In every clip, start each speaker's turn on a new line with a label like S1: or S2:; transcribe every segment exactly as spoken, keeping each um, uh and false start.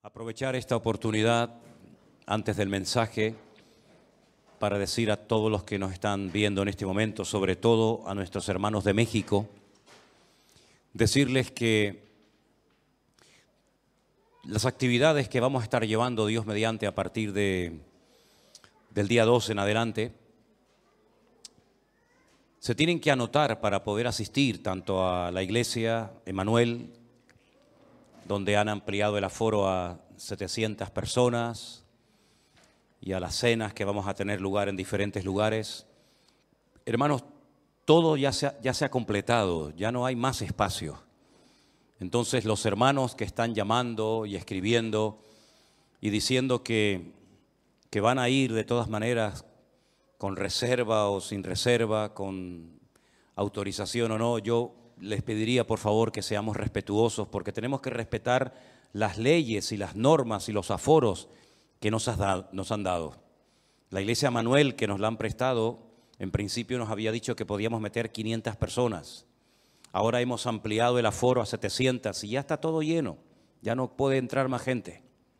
S1: Aprovechar esta oportunidad antes del mensaje para decir a todos los que nos están viendo en este momento, sobre todo a nuestros hermanos de México, decirles que las actividades que vamos a estar llevando Dios mediante a partir de, del día dos en adelante, se tienen que anotar para poder asistir tanto a la iglesia Emmanuel, donde han ampliado el aforo a setecientas personas, y a las cenas que vamos a tener lugar en diferentes lugares. Hermanos, todo ya se ha, ya se ha completado, ya no hay más espacio. Entonces los hermanos que están llamando y escribiendo y diciendo que, que van a ir de todas maneras con reserva o sin reserva, con autorización o no, yo les pediría por favor que seamos respetuosos, porque tenemos que respetar las leyes y las normas y los aforos que nos, has dado, nos han dado. La iglesia Manuel, que nos la han prestado, en principio nos había dicho que podíamos meter quinientas personas. Ahora hemos ampliado el aforo a setecientas y ya está todo lleno, ya no puede entrar más gente.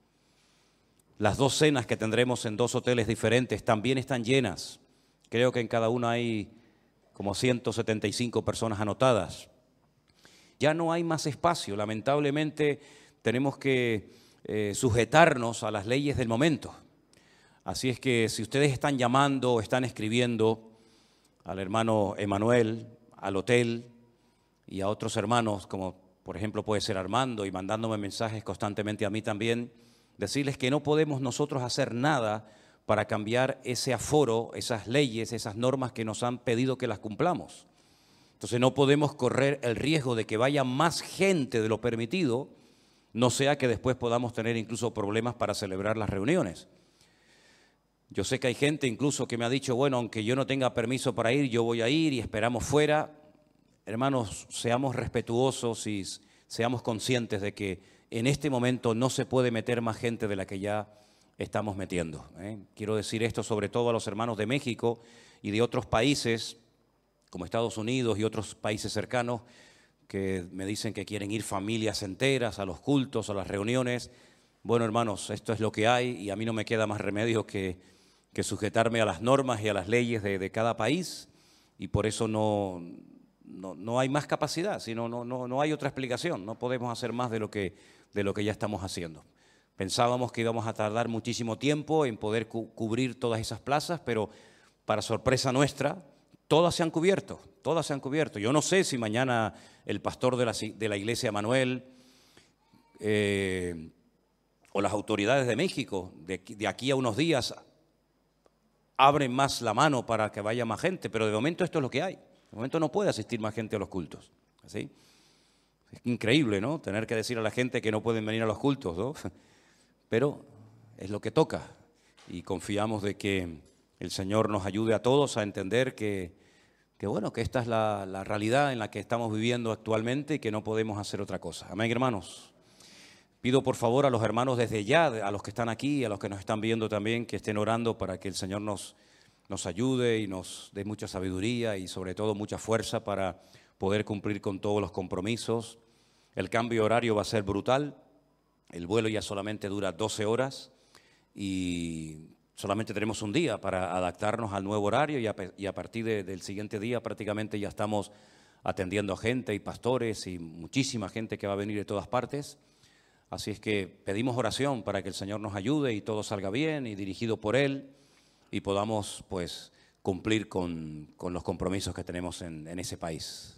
S1: Las dos cenas que tendremos en dos hoteles diferentes también están llenas. Creo que en cada una hay como ciento setenta y cinco personas anotadas. Ya no hay más espacio, lamentablemente tenemos que eh, sujetarnos a las leyes del momento. Así es que si ustedes están llamando o están escribiendo al hermano Emmanuel, al hotel y a otros hermanos, como por ejemplo puede ser Armando, y mandándome mensajes constantemente a mí también, decirles que no podemos nosotros hacer nada para cambiar ese aforo, esas leyes, esas normas que nos han pedido que las cumplamos. Entonces no podemos correr el riesgo de que vaya más gente de lo permitido, no sea que después podamos tener incluso problemas para celebrar las reuniones. Yo sé que hay gente incluso que me ha dicho, bueno, aunque yo no tenga permiso para ir, yo voy a ir y esperamos fuera. Hermanos, seamos respetuosos y seamos conscientes de que en este momento no se puede meter más gente de la que ya estamos metiendo, ¿eh? Quiero decir esto sobre todo a los hermanos de México y de otros países, como Estados Unidos y otros países cercanos, que me dicen que quieren ir familias enteras a los cultos, a las reuniones. Bueno, hermanos, esto es lo que hay y a mí no me queda más remedio que, que sujetarme a las normas y a las leyes de, de cada país, y por eso no, no, no hay más capacidad, sino no, no, no hay otra explicación. No podemos hacer más de lo que, de lo que ya estamos haciendo. Pensábamos que íbamos a tardar muchísimo tiempo en poder cu- cubrir todas esas plazas, pero para sorpresa nuestra, todas se han cubierto, todas se han cubierto. Yo no sé si mañana el pastor de la, de la iglesia Manuel eh, o las autoridades de México, de, de aquí a unos días, abren más la mano para que vaya más gente, pero de momento esto es lo que hay. De momento no puede asistir más gente a los cultos. ¿Sí? Es increíble, ¿no? Tener que decir a la gente que no pueden venir a los cultos, ¿no? Pero es lo que toca y confiamos de que el Señor nos ayude a todos a entender que, que bueno, que esta es la, la realidad en la que estamos viviendo actualmente y que no podemos hacer otra cosa. Amén, hermanos. Pido por favor a los hermanos desde ya, a los que están aquí, a los que nos están viendo también, que estén orando para que el Señor nos, nos ayude y nos dé mucha sabiduría y sobre todo mucha fuerza para poder cumplir con todos los compromisos. El cambio horario va a ser brutal. El vuelo ya solamente dura doce horas y solamente tenemos un día para adaptarnos al nuevo horario, y a, y a partir de, del siguiente día prácticamente ya estamos atendiendo a gente y pastores y muchísima gente que va a venir de todas partes. Así es que pedimos oración para que el Señor nos ayude y todo salga bien y dirigido por Él y podamos pues cumplir con, con los compromisos que tenemos en, en ese país.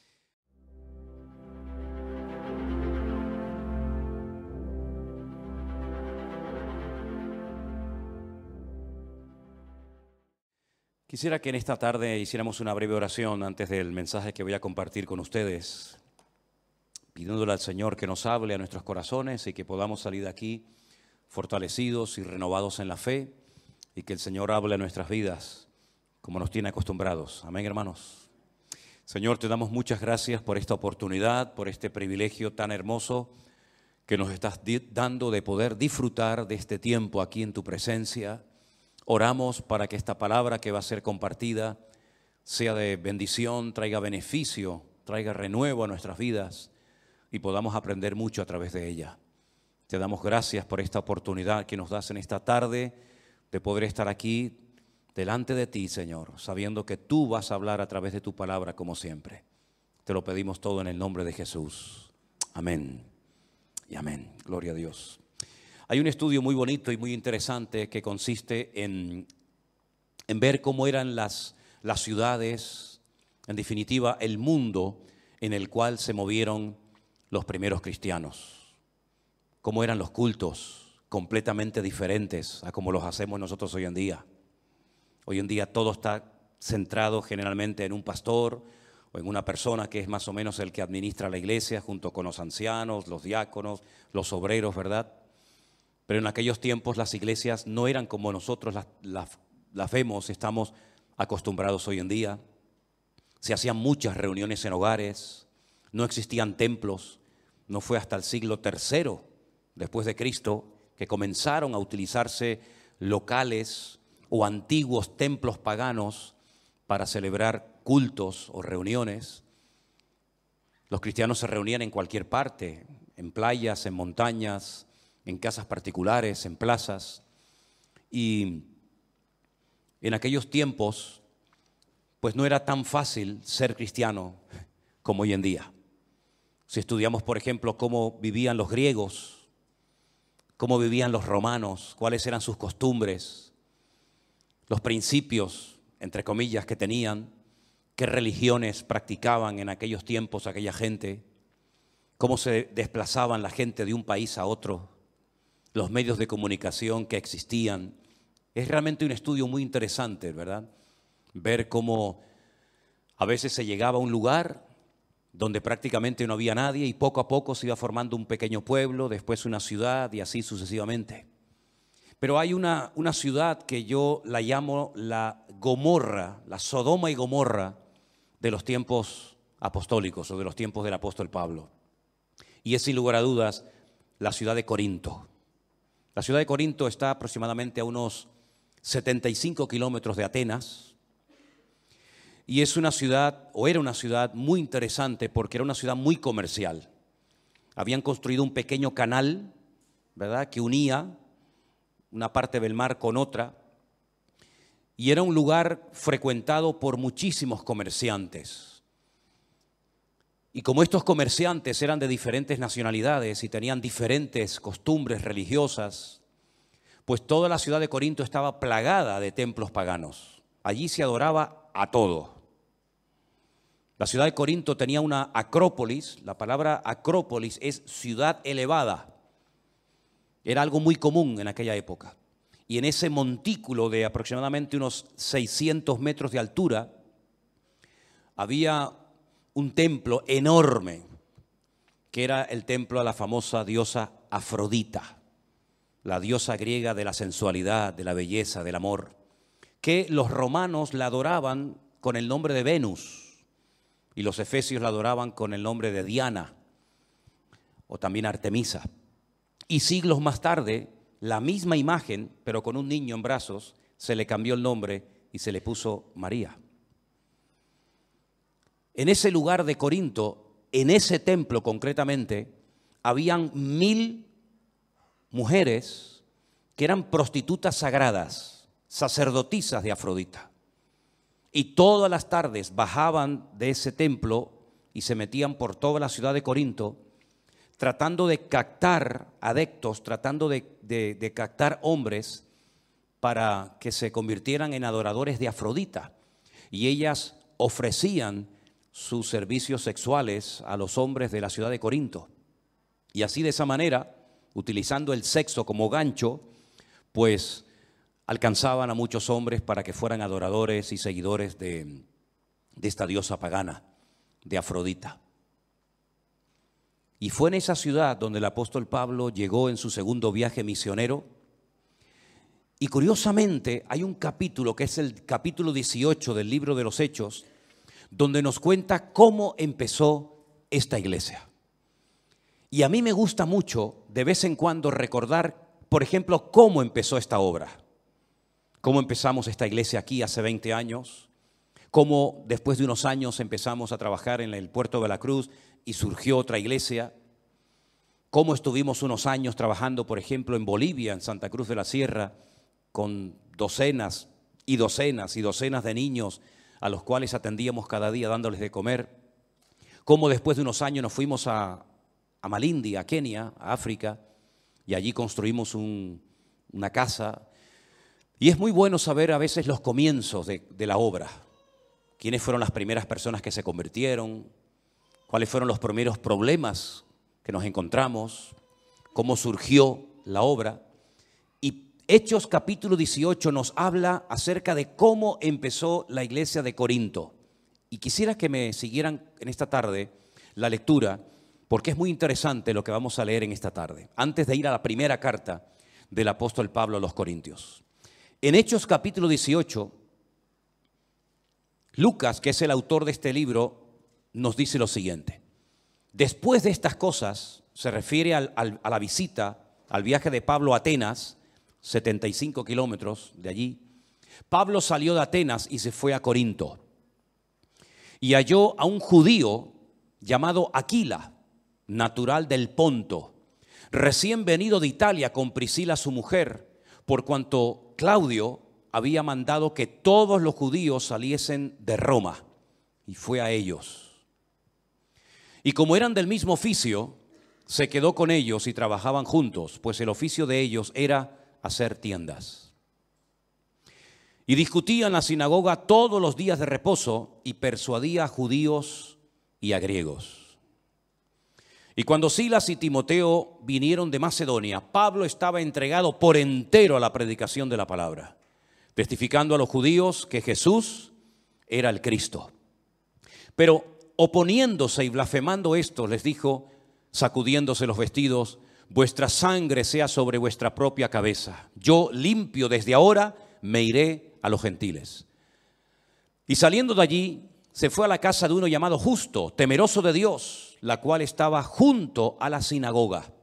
S1: Quisiera que en esta tarde hiciéramos una breve oración antes del mensaje que voy a compartir con ustedes, pidiéndole al Señor que nos hable a nuestros corazones y que podamos salir de aquí fortalecidos y renovados en la fe, y que el Señor hable a nuestras vidas como nos tiene acostumbrados. Amén, hermanos. Señor, te damos muchas gracias por esta oportunidad, por este privilegio tan hermoso que nos estás dando de poder disfrutar de este tiempo aquí en tu presencia. Oramos para que esta palabra que va a ser compartida sea de bendición, traiga beneficio, traiga renuevo a nuestras vidas y podamos aprender mucho a través de ella. Te damos gracias por esta oportunidad que nos das en esta tarde de poder estar aquí delante de ti, Señor, sabiendo que tú vas a hablar a través de tu palabra como siempre. Te lo pedimos todo en el nombre de Jesús. Amén y amén. Gloria a Dios. Hay un estudio muy bonito y muy interesante que consiste en, en ver cómo eran las, las ciudades, en definitiva, el mundo en el cual se movieron los primeros cristianos. Cómo eran los cultos, completamente diferentes a como los hacemos nosotros hoy en día. Hoy en día todo está centrado generalmente en un pastor o en una persona que es más o menos el que administra la iglesia junto con los ancianos, los diáconos, los obreros, ¿verdad? Pero en aquellos tiempos las iglesias no eran como nosotros las, las, las vemos, estamos acostumbrados hoy en día. Se hacían muchas reuniones en hogares, no existían templos. No fue hasta el siglo tercero después de Cristo que comenzaron a utilizarse locales o antiguos templos paganos para celebrar cultos o reuniones. Los cristianos se reunían en cualquier parte, en playas, en montañas, en casas particulares, en plazas. Y en aquellos tiempos, pues no era tan fácil ser cristiano como hoy en día. Si estudiamos, por ejemplo, cómo vivían los griegos, cómo vivían los romanos, cuáles eran sus costumbres, los principios, entre comillas, que tenían, qué religiones practicaban en aquellos tiempos aquella gente, cómo se desplazaban la gente de un país a otro, los medios de comunicación que existían. Es realmente un estudio muy interesante, ¿verdad? Ver cómo a veces se llegaba a un lugar donde prácticamente no había nadie y poco a poco se iba formando un pequeño pueblo, después una ciudad y así sucesivamente. Pero hay una, una ciudad que yo la llamo la Gomorra, la Sodoma y Gomorra de los tiempos apostólicos o de los tiempos del apóstol Pablo. Y es sin lugar a dudas la ciudad de Corinto. La ciudad de Corinto está aproximadamente a unos setenta y cinco kilómetros de Atenas. Y es una ciudad, o era una ciudad muy interesante porque era una ciudad muy comercial. Habían construido un pequeño canal, ¿verdad?, que unía una parte del mar con otra. Y era un lugar frecuentado por muchísimos comerciantes. Y como estos comerciantes eran de diferentes nacionalidades y tenían diferentes costumbres religiosas, pues toda la ciudad de Corinto estaba plagada de templos paganos. Allí se adoraba a todo. La ciudad de Corinto tenía una acrópolis. La palabra acrópolis es ciudad elevada. Era algo muy común en aquella época. Y en ese montículo de aproximadamente unos seiscientos metros de altura había un templo enorme, que era el templo a la famosa diosa Afrodita, la diosa griega de la sensualidad, de la belleza, del amor, que los romanos la adoraban con el nombre de Venus y los efesios la adoraban con el nombre de Diana o también Artemisa. Y siglos más tarde, la misma imagen, pero con un niño en brazos, se le cambió el nombre y se le puso María. En ese lugar de Corinto, en ese templo concretamente, habían mil mujeres que eran prostitutas sagradas, sacerdotisas de Afrodita. Y todas las tardes bajaban de ese templo y se metían por toda la ciudad de Corinto, tratando de captar adeptos, tratando de, de, de captar hombres para que se convirtieran en adoradores de Afrodita. Y ellas ofrecían sus servicios sexuales a los hombres de la ciudad de Corinto. Y así, de esa manera, utilizando el sexo como gancho, pues alcanzaban a muchos hombres para que fueran adoradores y seguidores de, de esta diosa pagana, de Afrodita. Y fue en esa ciudad donde el apóstol Pablo llegó en su segundo viaje misionero. Y curiosamente hay un capítulo, que es el capítulo dieciocho del libro de los Hechos, donde nos cuenta cómo empezó esta iglesia. Y a mí me gusta mucho de vez en cuando recordar, por ejemplo, cómo empezó esta obra. Cómo empezamos esta iglesia aquí hace veinte años, cómo después de unos años empezamos a trabajar en el puerto de Veracruz y surgió otra iglesia, cómo estuvimos unos años trabajando, por ejemplo, en Bolivia, en Santa Cruz de la Sierra, con docenas y docenas y docenas de niños a los cuales atendíamos cada día dándoles de comer. Cómo después de unos años nos fuimos a, a Malindi, a Kenia, a África, y allí construimos un, una casa. Y es muy bueno saber a veces los comienzos de, de la obra. Quiénes fueron las primeras personas que se convirtieron, cuáles fueron los primeros problemas que nos encontramos, cómo surgió la obra. Y Hechos capítulo dieciocho nos habla acerca de cómo empezó la iglesia de Corinto. Y quisiera que me siguieran en esta tarde la lectura, porque es muy interesante lo que vamos a leer en esta tarde, antes de ir a la primera carta del apóstol Pablo a los Corintios. En Hechos capítulo dieciocho, Lucas, que es el autor de este libro, nos dice lo siguiente. Después de estas cosas, se refiere al, al, a la visita, al viaje de Pablo a Atenas, setenta y cinco kilómetros de allí. Pablo salió de Atenas y se fue a Corinto. Y halló a un judío llamado Aquila, natural del Ponto, recién venido de Italia con Priscila su mujer, por cuanto Claudio había mandado que todos los judíos saliesen de Roma, y fue a ellos. Y como eran del mismo oficio, se quedó con ellos y trabajaban juntos, pues el oficio de ellos era hacer tiendas. Y discutía en la sinagoga todos los días de reposo y persuadía a judíos y a griegos. Y cuando Silas y Timoteo vinieron de Macedonia, Pablo estaba entregado por entero a la predicación de la palabra, testificando a los judíos que Jesús era el Cristo. Pero oponiéndose y blasfemando esto, les dijo, sacudiéndose los vestidos, vuestra sangre sea sobre vuestra propia cabeza. Yo limpio desde ahora, me iré a los gentiles. Y saliendo de allí, se fue a la casa de uno llamado Justo, temeroso de Dios, la cual estaba junto a la sinagoga.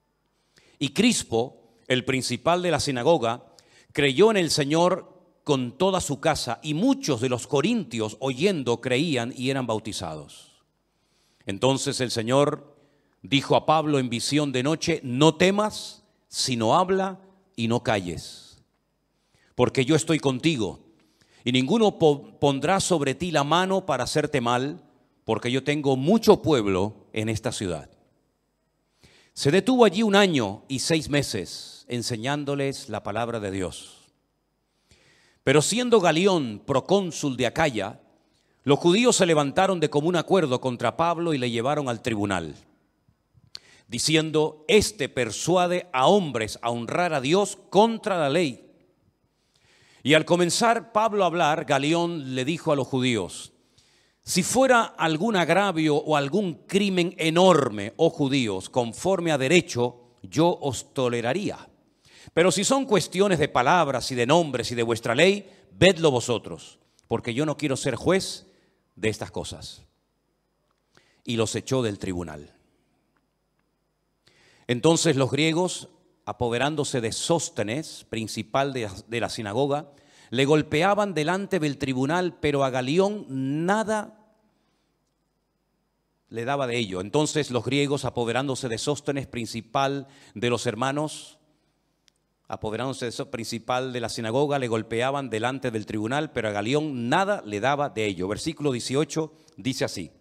S1: Y Crispo, el principal de la sinagoga, creyó en el Señor con toda su casa, y muchos de los corintios, oyendo, creían y eran bautizados. Entonces el Señor dijo a Pablo en visión de noche, no temas, sino habla y no calles, porque yo estoy contigo, y ninguno po- pondrá sobre ti la mano para hacerte mal, porque yo tengo mucho pueblo en esta ciudad. Se detuvo allí un año y seis meses, enseñándoles la palabra de Dios. Pero siendo Galión procónsul de Acaya, los judíos se levantaron de común acuerdo contra Pablo y le llevaron al tribunal, diciendo, este persuade a hombres a honrar a Dios contra la ley. Y al comenzar Pablo a hablar, Galión le dijo a los judíos, si fuera algún agravio o algún crimen enorme, oh judíos, conforme a derecho, yo os toleraría. Pero si son cuestiones de palabras y de nombres y de vuestra ley, vedlo vosotros, porque yo no quiero ser juez de estas cosas. Y los echó del tribunal. Entonces los griegos, apoderándose de Sóstenes, principal de, de la sinagoga, le golpeaban delante del tribunal, pero a Galión nada le daba de ello. Entonces los griegos, apoderándose de Sóstenes, principal de los hermanos, apoderándose de eso, principal de la sinagoga, le golpeaban delante del tribunal, pero a Galión nada le daba de ello. Versículo dieciocho dice así.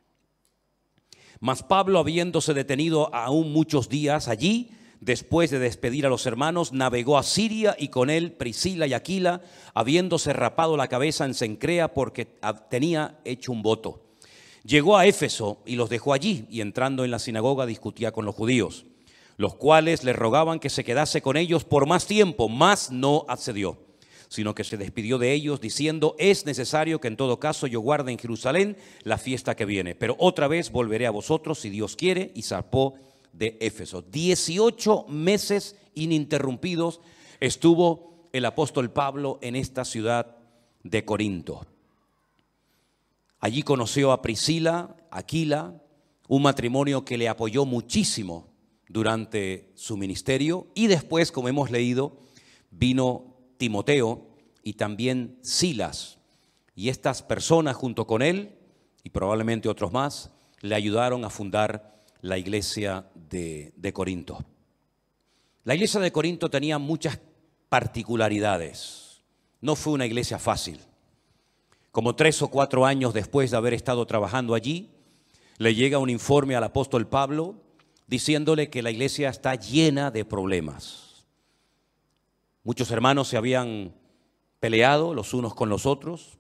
S1: Mas Pablo, habiéndose detenido aún muchos días allí, después de despedir a los hermanos, navegó a Siria, y con él Priscila y Aquila, habiéndose rapado la cabeza en Cencrea porque tenía hecho un voto. Llegó a Éfeso y los dejó allí, y entrando en la sinagoga discutía con los judíos, los cuales le rogaban que se quedase con ellos por más tiempo, mas no accedió, sino que se despidió de ellos diciendo, es necesario que en todo caso yo guarde en Jerusalén la fiesta que viene, pero otra vez volveré a vosotros si Dios quiere, y zarpó de Éfeso. dieciocho meses ininterrumpidos estuvo el apóstol Pablo en esta ciudad de Corinto. Allí conoció a Priscila, Aquila, un matrimonio que le apoyó muchísimo durante su ministerio, y después, como hemos leído, vino Timoteo y también Silas, y estas personas junto con él y probablemente otros más le ayudaron a fundar la iglesia de, de Corinto. La iglesia de Corinto tenía muchas particularidades. No fue una iglesia fácil. Como tres o cuatro años después de haber estado trabajando allí, le llega un informe al apóstol Pablo diciéndole que la iglesia está llena de problemas. Muchos hermanos se habían peleado los unos con los otros,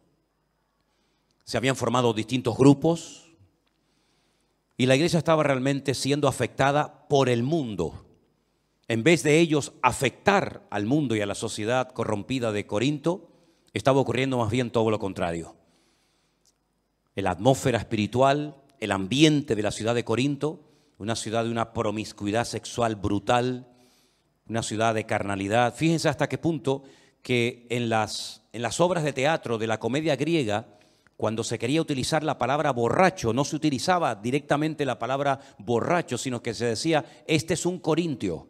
S1: se habían formado distintos grupos y la iglesia estaba realmente siendo afectada por el mundo. En vez de ellos afectar al mundo y a la sociedad corrompida de Corinto, estaba ocurriendo más bien todo lo contrario. La atmósfera espiritual, el ambiente de la ciudad de Corinto, una ciudad de una promiscuidad sexual brutal, una ciudad de carnalidad. Fíjense hasta qué punto que en las, en las obras de teatro de la comedia griega, cuando se quería utilizar la palabra borracho, no se utilizaba directamente la palabra borracho, sino que se decía, este es un corintio,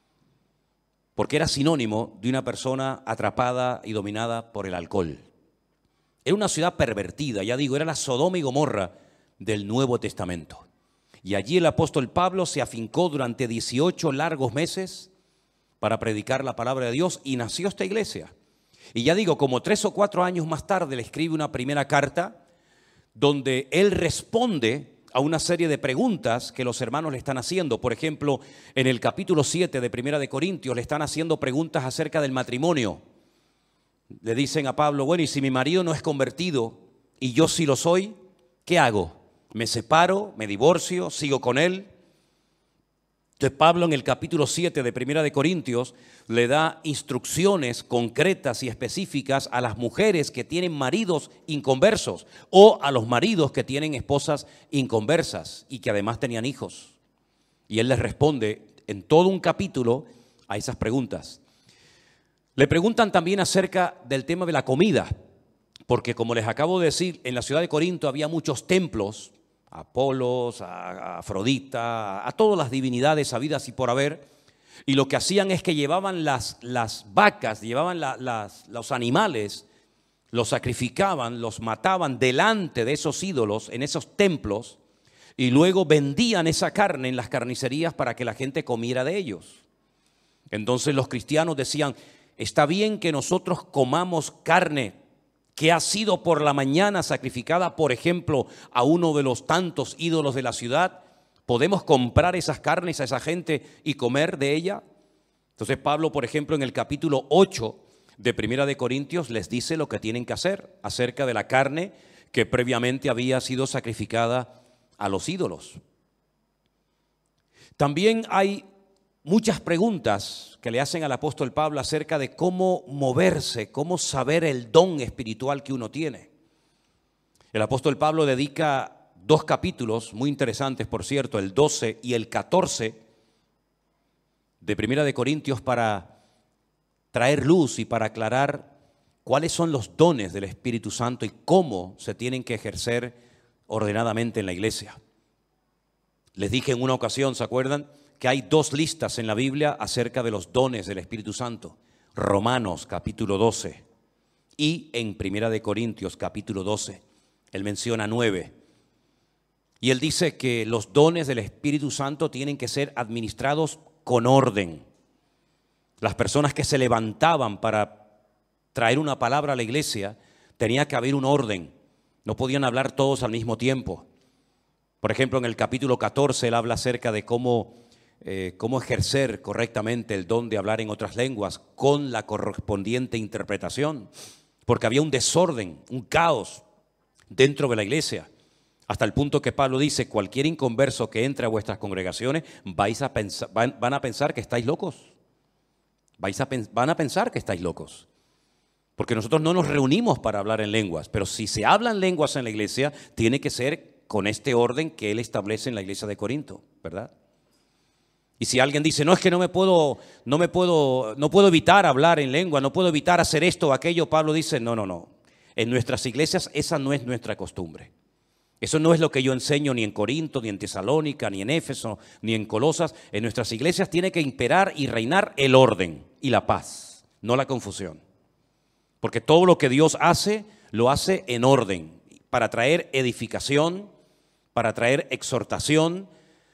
S1: porque era sinónimo de una persona atrapada y dominada por el alcohol. Era una ciudad pervertida, ya digo, era la Sodoma y Gomorra del Nuevo Testamento. Y allí el apóstol Pablo se afincó durante dieciocho largos meses para predicar la palabra de Dios y nació esta iglesia. Y ya digo, como tres o cuatro años más tarde le escribe una primera carta donde él responde a una serie de preguntas que los hermanos le están haciendo. Por ejemplo, en el capítulo siete de Primera de Corintios le están haciendo preguntas acerca del matrimonio. Le dicen a Pablo, bueno, y si mi marido no es convertido y yo sí lo soy, ¿qué hago? ¿Me separo? ¿Me divorcio? ¿Sigo con él? Entonces Pablo en el capítulo siete de Primera de Corintios le da instrucciones concretas y específicas a las mujeres que tienen maridos inconversos o a los maridos que tienen esposas inconversas y que además tenían hijos. Y él les responde en todo un capítulo a esas preguntas. Le preguntan también acerca del tema de la comida, porque como les acabo de decir, en la ciudad de Corinto había muchos templos, a Apolos, a Afrodita, a todas las divinidades habidas y por haber, y lo que hacían es que llevaban las, las vacas, llevaban la, las, los animales, los sacrificaban, los mataban delante de esos ídolos, en esos templos, y luego vendían esa carne en las carnicerías para que la gente comiera de ellos. Entonces los cristianos decían, está bien que nosotros comamos carne que ha sido por la mañana sacrificada, por ejemplo, a uno de los tantos ídolos de la ciudad. ¿Podemos comprar esas carnes a esa gente y comer de ella? Entonces Pablo, por ejemplo, en el capítulo ocho de Primera de Corintios les dice lo que tienen que hacer acerca de la carne que previamente había sido sacrificada a los ídolos. También hay muchas preguntas que le hacen al apóstol Pablo acerca de cómo moverse, cómo saber el don espiritual que uno tiene. El apóstol Pablo dedica dos capítulos muy interesantes, por cierto, el doce y el catorce de Primera de Corintios para traer luz y para aclarar cuáles son los dones del Espíritu Santo y cómo se tienen que ejercer ordenadamente en la iglesia. Les dije en una ocasión, ¿se acuerdan?, que hay dos listas en la Biblia acerca de los dones del Espíritu Santo. Romanos capítulo doce y en Primera de Corintios capítulo doce. Él menciona nueve. Y él dice que los dones del Espíritu Santo tienen que ser administrados con orden. Las personas que se levantaban para traer una palabra a la iglesia, tenía que haber un orden. No podían hablar todos al mismo tiempo. Por ejemplo, en el capítulo catorce él habla acerca de cómo Eh, cómo ejercer correctamente el don de hablar en otras lenguas con la correspondiente interpretación, porque había un desorden, un caos dentro de la iglesia, hasta el punto que Pablo dice, cualquier inconverso que entre a vuestras congregaciones vais a pensar, van, van a pensar que estáis locos, vais a, van a pensar que estáis locos, porque nosotros no nos reunimos para hablar en lenguas, pero si se hablan lenguas en la iglesia, tiene que ser con este orden que él establece en la iglesia de Corinto, ¿verdad? Y si alguien dice, no, es que no me puedo, no me puedo, no puedo evitar hablar en lengua, no puedo evitar hacer esto o aquello, Pablo dice, no, no, no. En nuestras iglesias esa no es nuestra costumbre. Eso no es lo que yo enseño ni en Corinto, ni en Tesalónica, ni en Éfeso, ni en Colosas. En nuestras iglesias tiene que imperar y reinar el orden y la paz, no la confusión. Porque todo lo que Dios hace, lo hace en orden, para traer edificación, para traer exhortación,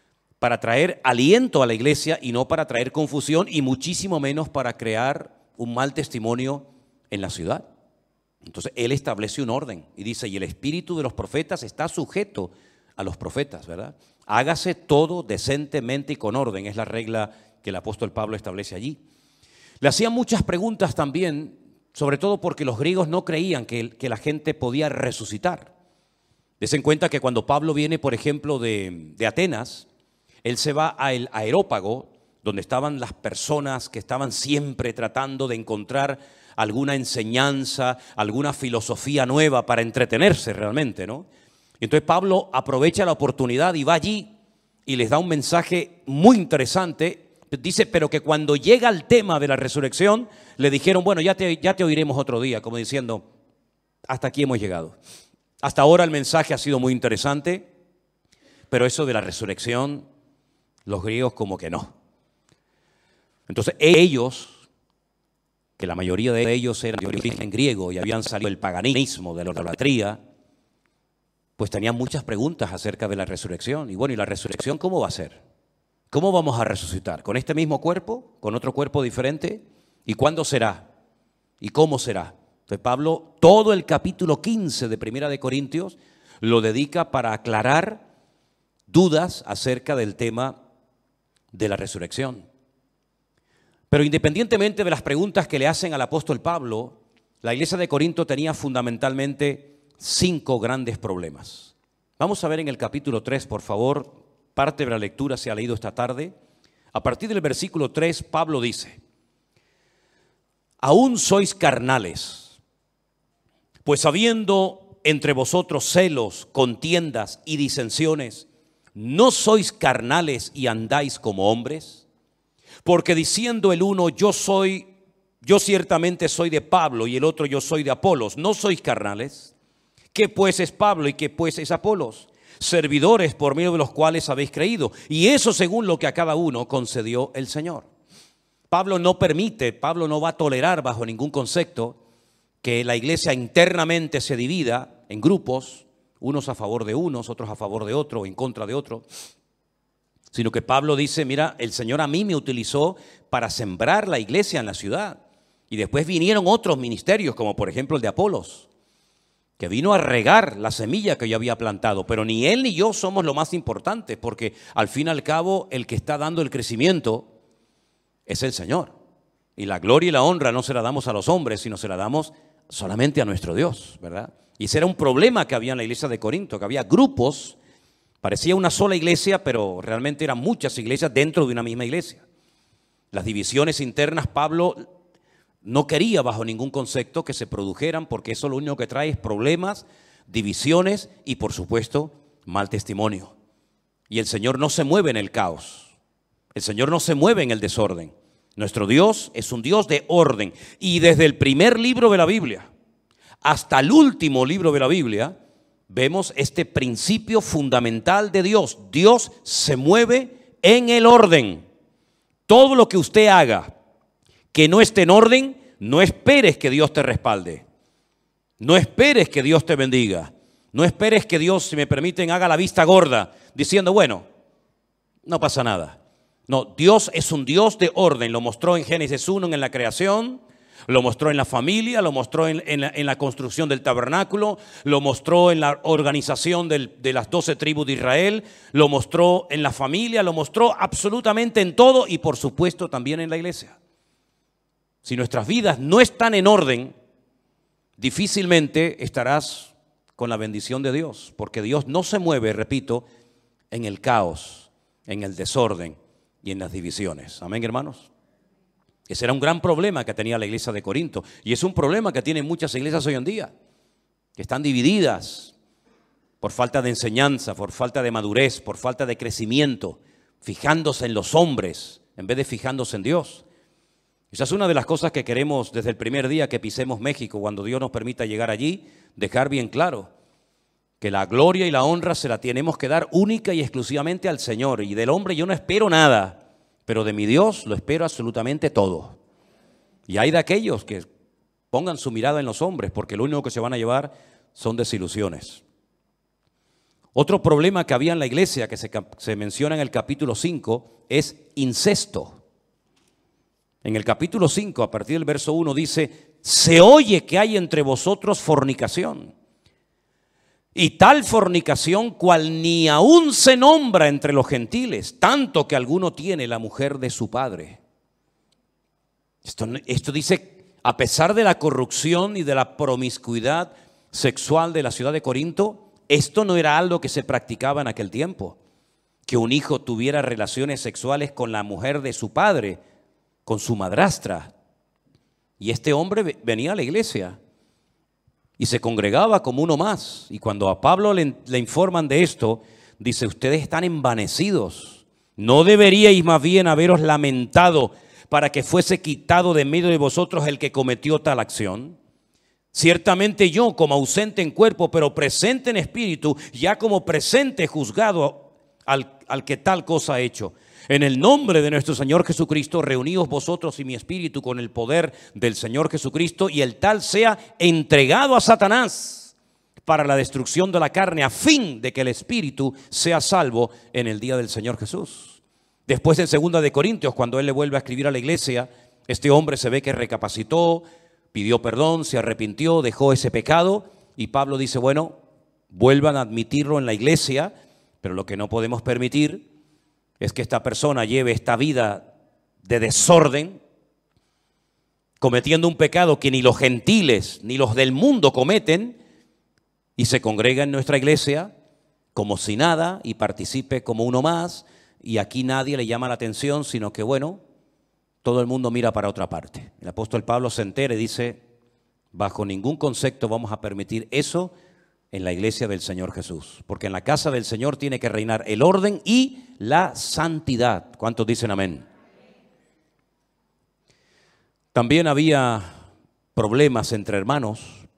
S1: para traer aliento a la iglesia y no para traer confusión y muchísimo menos para crear un mal testimonio en la ciudad. Entonces él establece un orden y dice, y el espíritu de los profetas está sujeto a los profetas, ¿verdad? Hágase todo decentemente y con orden, es la regla que el apóstol Pablo establece allí. Le hacían muchas preguntas también, sobre todo porque los griegos no creían que, que la gente podía resucitar. Des en cuenta que cuando Pablo viene, por ejemplo, de, de Atenas, él se va al Areópago, donde estaban las personas que estaban siempre tratando de encontrar alguna enseñanza, alguna filosofía nueva para entretenerse realmente, ¿no? Entonces Pablo aprovecha la oportunidad y va allí y les da un mensaje muy interesante. Dice, pero que cuando llega el tema de la resurrección, le dijeron, bueno, ya te, ya te oiremos otro día, como diciendo, hasta aquí hemos llegado. Hasta ahora el mensaje ha sido muy interesante, pero eso de la resurrección, los griegos como que no. Entonces ellos, que la mayoría de ellos eran de origen griego y habían salido del paganismo, de la idolatría, pues tenían muchas preguntas acerca de la resurrección. Y bueno, ¿y la resurrección cómo va a ser? ¿Cómo vamos a resucitar? ¿Con este mismo cuerpo? ¿Con otro cuerpo diferente? ¿Y cuándo será? ¿Y cómo será? Entonces Pablo, todo el capítulo quince de Primera de Corintios lo dedica para aclarar dudas acerca del tema de la resurrección. Pero independientemente de las preguntas que le hacen al apóstol Pablo, la iglesia de Corinto tenía fundamentalmente cinco grandes problemas. Vamos a ver en el capítulo tres, por favor, parte de la lectura se ha leído esta tarde. A partir del versículo tres, Pablo dice, aún sois carnales, pues habiendo entre vosotros celos, contiendas y disensiones, ¿no sois carnales y andáis como hombres? Porque diciendo el uno, yo soy, yo ciertamente soy de Pablo, y el otro, yo soy de Apolos, ¿no sois carnales? ¿Qué pues es Pablo y qué pues es Apolos? Servidores por medio de los cuales habéis creído, y eso según lo que a cada uno concedió el Señor. Pablo no permite, Pablo no va a tolerar bajo ningún concepto que la iglesia internamente se divida en grupos, unos a favor de unos, otros a favor de otro, o en contra de otro, sino que Pablo dice, mira, el Señor a mí me utilizó para sembrar la iglesia en la ciudad. Y después vinieron otros ministerios, como por ejemplo el de Apolos, que vino a regar la semilla que yo había plantado. Pero ni él ni yo somos lo más importante, porque al fin y al cabo el que está dando el crecimiento es el Señor. Y la gloria y la honra no se la damos a los hombres, sino se la damos solamente a nuestro Dios, ¿verdad? Y ese era un problema que había en la iglesia de Corinto, que había grupos. Parecía una sola iglesia, pero realmente eran muchas iglesias dentro de una misma iglesia. Las divisiones internas, Pablo no quería bajo ningún concepto que se produjeran, porque eso lo único que trae es problemas, divisiones y, por supuesto, mal testimonio. Y el Señor no se mueve en el caos. El Señor no se mueve en el desorden. Nuestro Dios es un Dios de orden. Y desde el primer libro de la Biblia hasta el último libro de la Biblia, vemos este principio fundamental de Dios. Dios se mueve en el orden. Todo lo que usted haga que no esté en orden, no esperes que Dios te respalde. No esperes que Dios te bendiga. No esperes que Dios, si me permiten, haga la vista gorda, diciendo, bueno, no pasa nada. No, Dios es un Dios de orden. Lo mostró en Génesis uno en la creación. Lo mostró en la familia, lo mostró en, en, la, en la construcción del tabernáculo, lo mostró en la organización del, de las doce tribus de Israel, lo mostró en la familia, lo mostró absolutamente en todo y por supuesto también en la iglesia. Si nuestras vidas no están en orden, difícilmente estarás con la bendición de Dios, porque Dios no se mueve, repito, en el caos, en el desorden y en las divisiones. Amén, hermanos. Ese era un gran problema que tenía la iglesia de Corinto y es un problema que tienen muchas iglesias hoy en día, que están divididas por falta de enseñanza, por falta de madurez, por falta de crecimiento, fijándose en los hombres en vez de fijándose en Dios. Esa es una de las cosas que queremos desde el primer día que pisemos México, cuando Dios nos permita llegar allí, dejar bien claro que la gloria y la honra se la tenemos que dar única y exclusivamente al Señor, y del hombre yo no espero nada. Pero de mi Dios lo espero absolutamente todo. Y hay de aquellos que pongan su mirada en los hombres, porque lo único que se van a llevar son desilusiones. Otro problema que había en la iglesia, que se, se menciona en el capítulo cinco, es incesto. En el capítulo cinco, a partir del verso uno, dice: se oye que hay entre vosotros fornicación, y tal fornicación cual ni aún se nombra entre los gentiles, tanto que alguno tiene la mujer de su padre. Esto, esto dice, a pesar de la corrupción y de la promiscuidad sexual de la ciudad de Corinto, esto no era algo que se practicaba en aquel tiempo, que un hijo tuviera relaciones sexuales con la mujer de su padre, con su madrastra. Y este hombre venía a la iglesia y se congregaba como uno más. Y cuando a Pablo le, le informan de esto, dice: ustedes están envanecidos. ¿No deberíais más bien haberos lamentado para que fuese quitado de medio de vosotros el que cometió tal acción? Ciertamente yo, como ausente en cuerpo, pero presente en espíritu, ya como presente juzgado al, al que tal cosa ha hecho. En el nombre de nuestro Señor Jesucristo, reuníos vosotros y mi espíritu con el poder del Señor Jesucristo, y el tal sea entregado a Satanás para la destrucción de la carne, a fin de que el espíritu sea salvo en el día del Señor Jesús. Después, en segunda de Corintios, cuando él le vuelve a escribir a la iglesia, este hombre se ve que recapacitó, pidió perdón, se arrepintió, dejó ese pecado, y Pablo dice: bueno, vuelvan a admitirlo en la iglesia, pero lo que no podemos permitir es que esta persona lleve esta vida de desorden, cometiendo un pecado que ni los gentiles ni los del mundo cometen, y se congrega en nuestra iglesia como si nada y participe como uno más, y aquí nadie le llama la atención, sino que bueno, todo el mundo mira para otra parte. El apóstol Pablo se entera y dice: bajo ningún concepto vamos a permitir eso en la iglesia del Señor Jesús, porque en la casa del Señor tiene que reinar el orden y la santidad. ¿Cuántos dicen amén? También había problemas entre hermanos.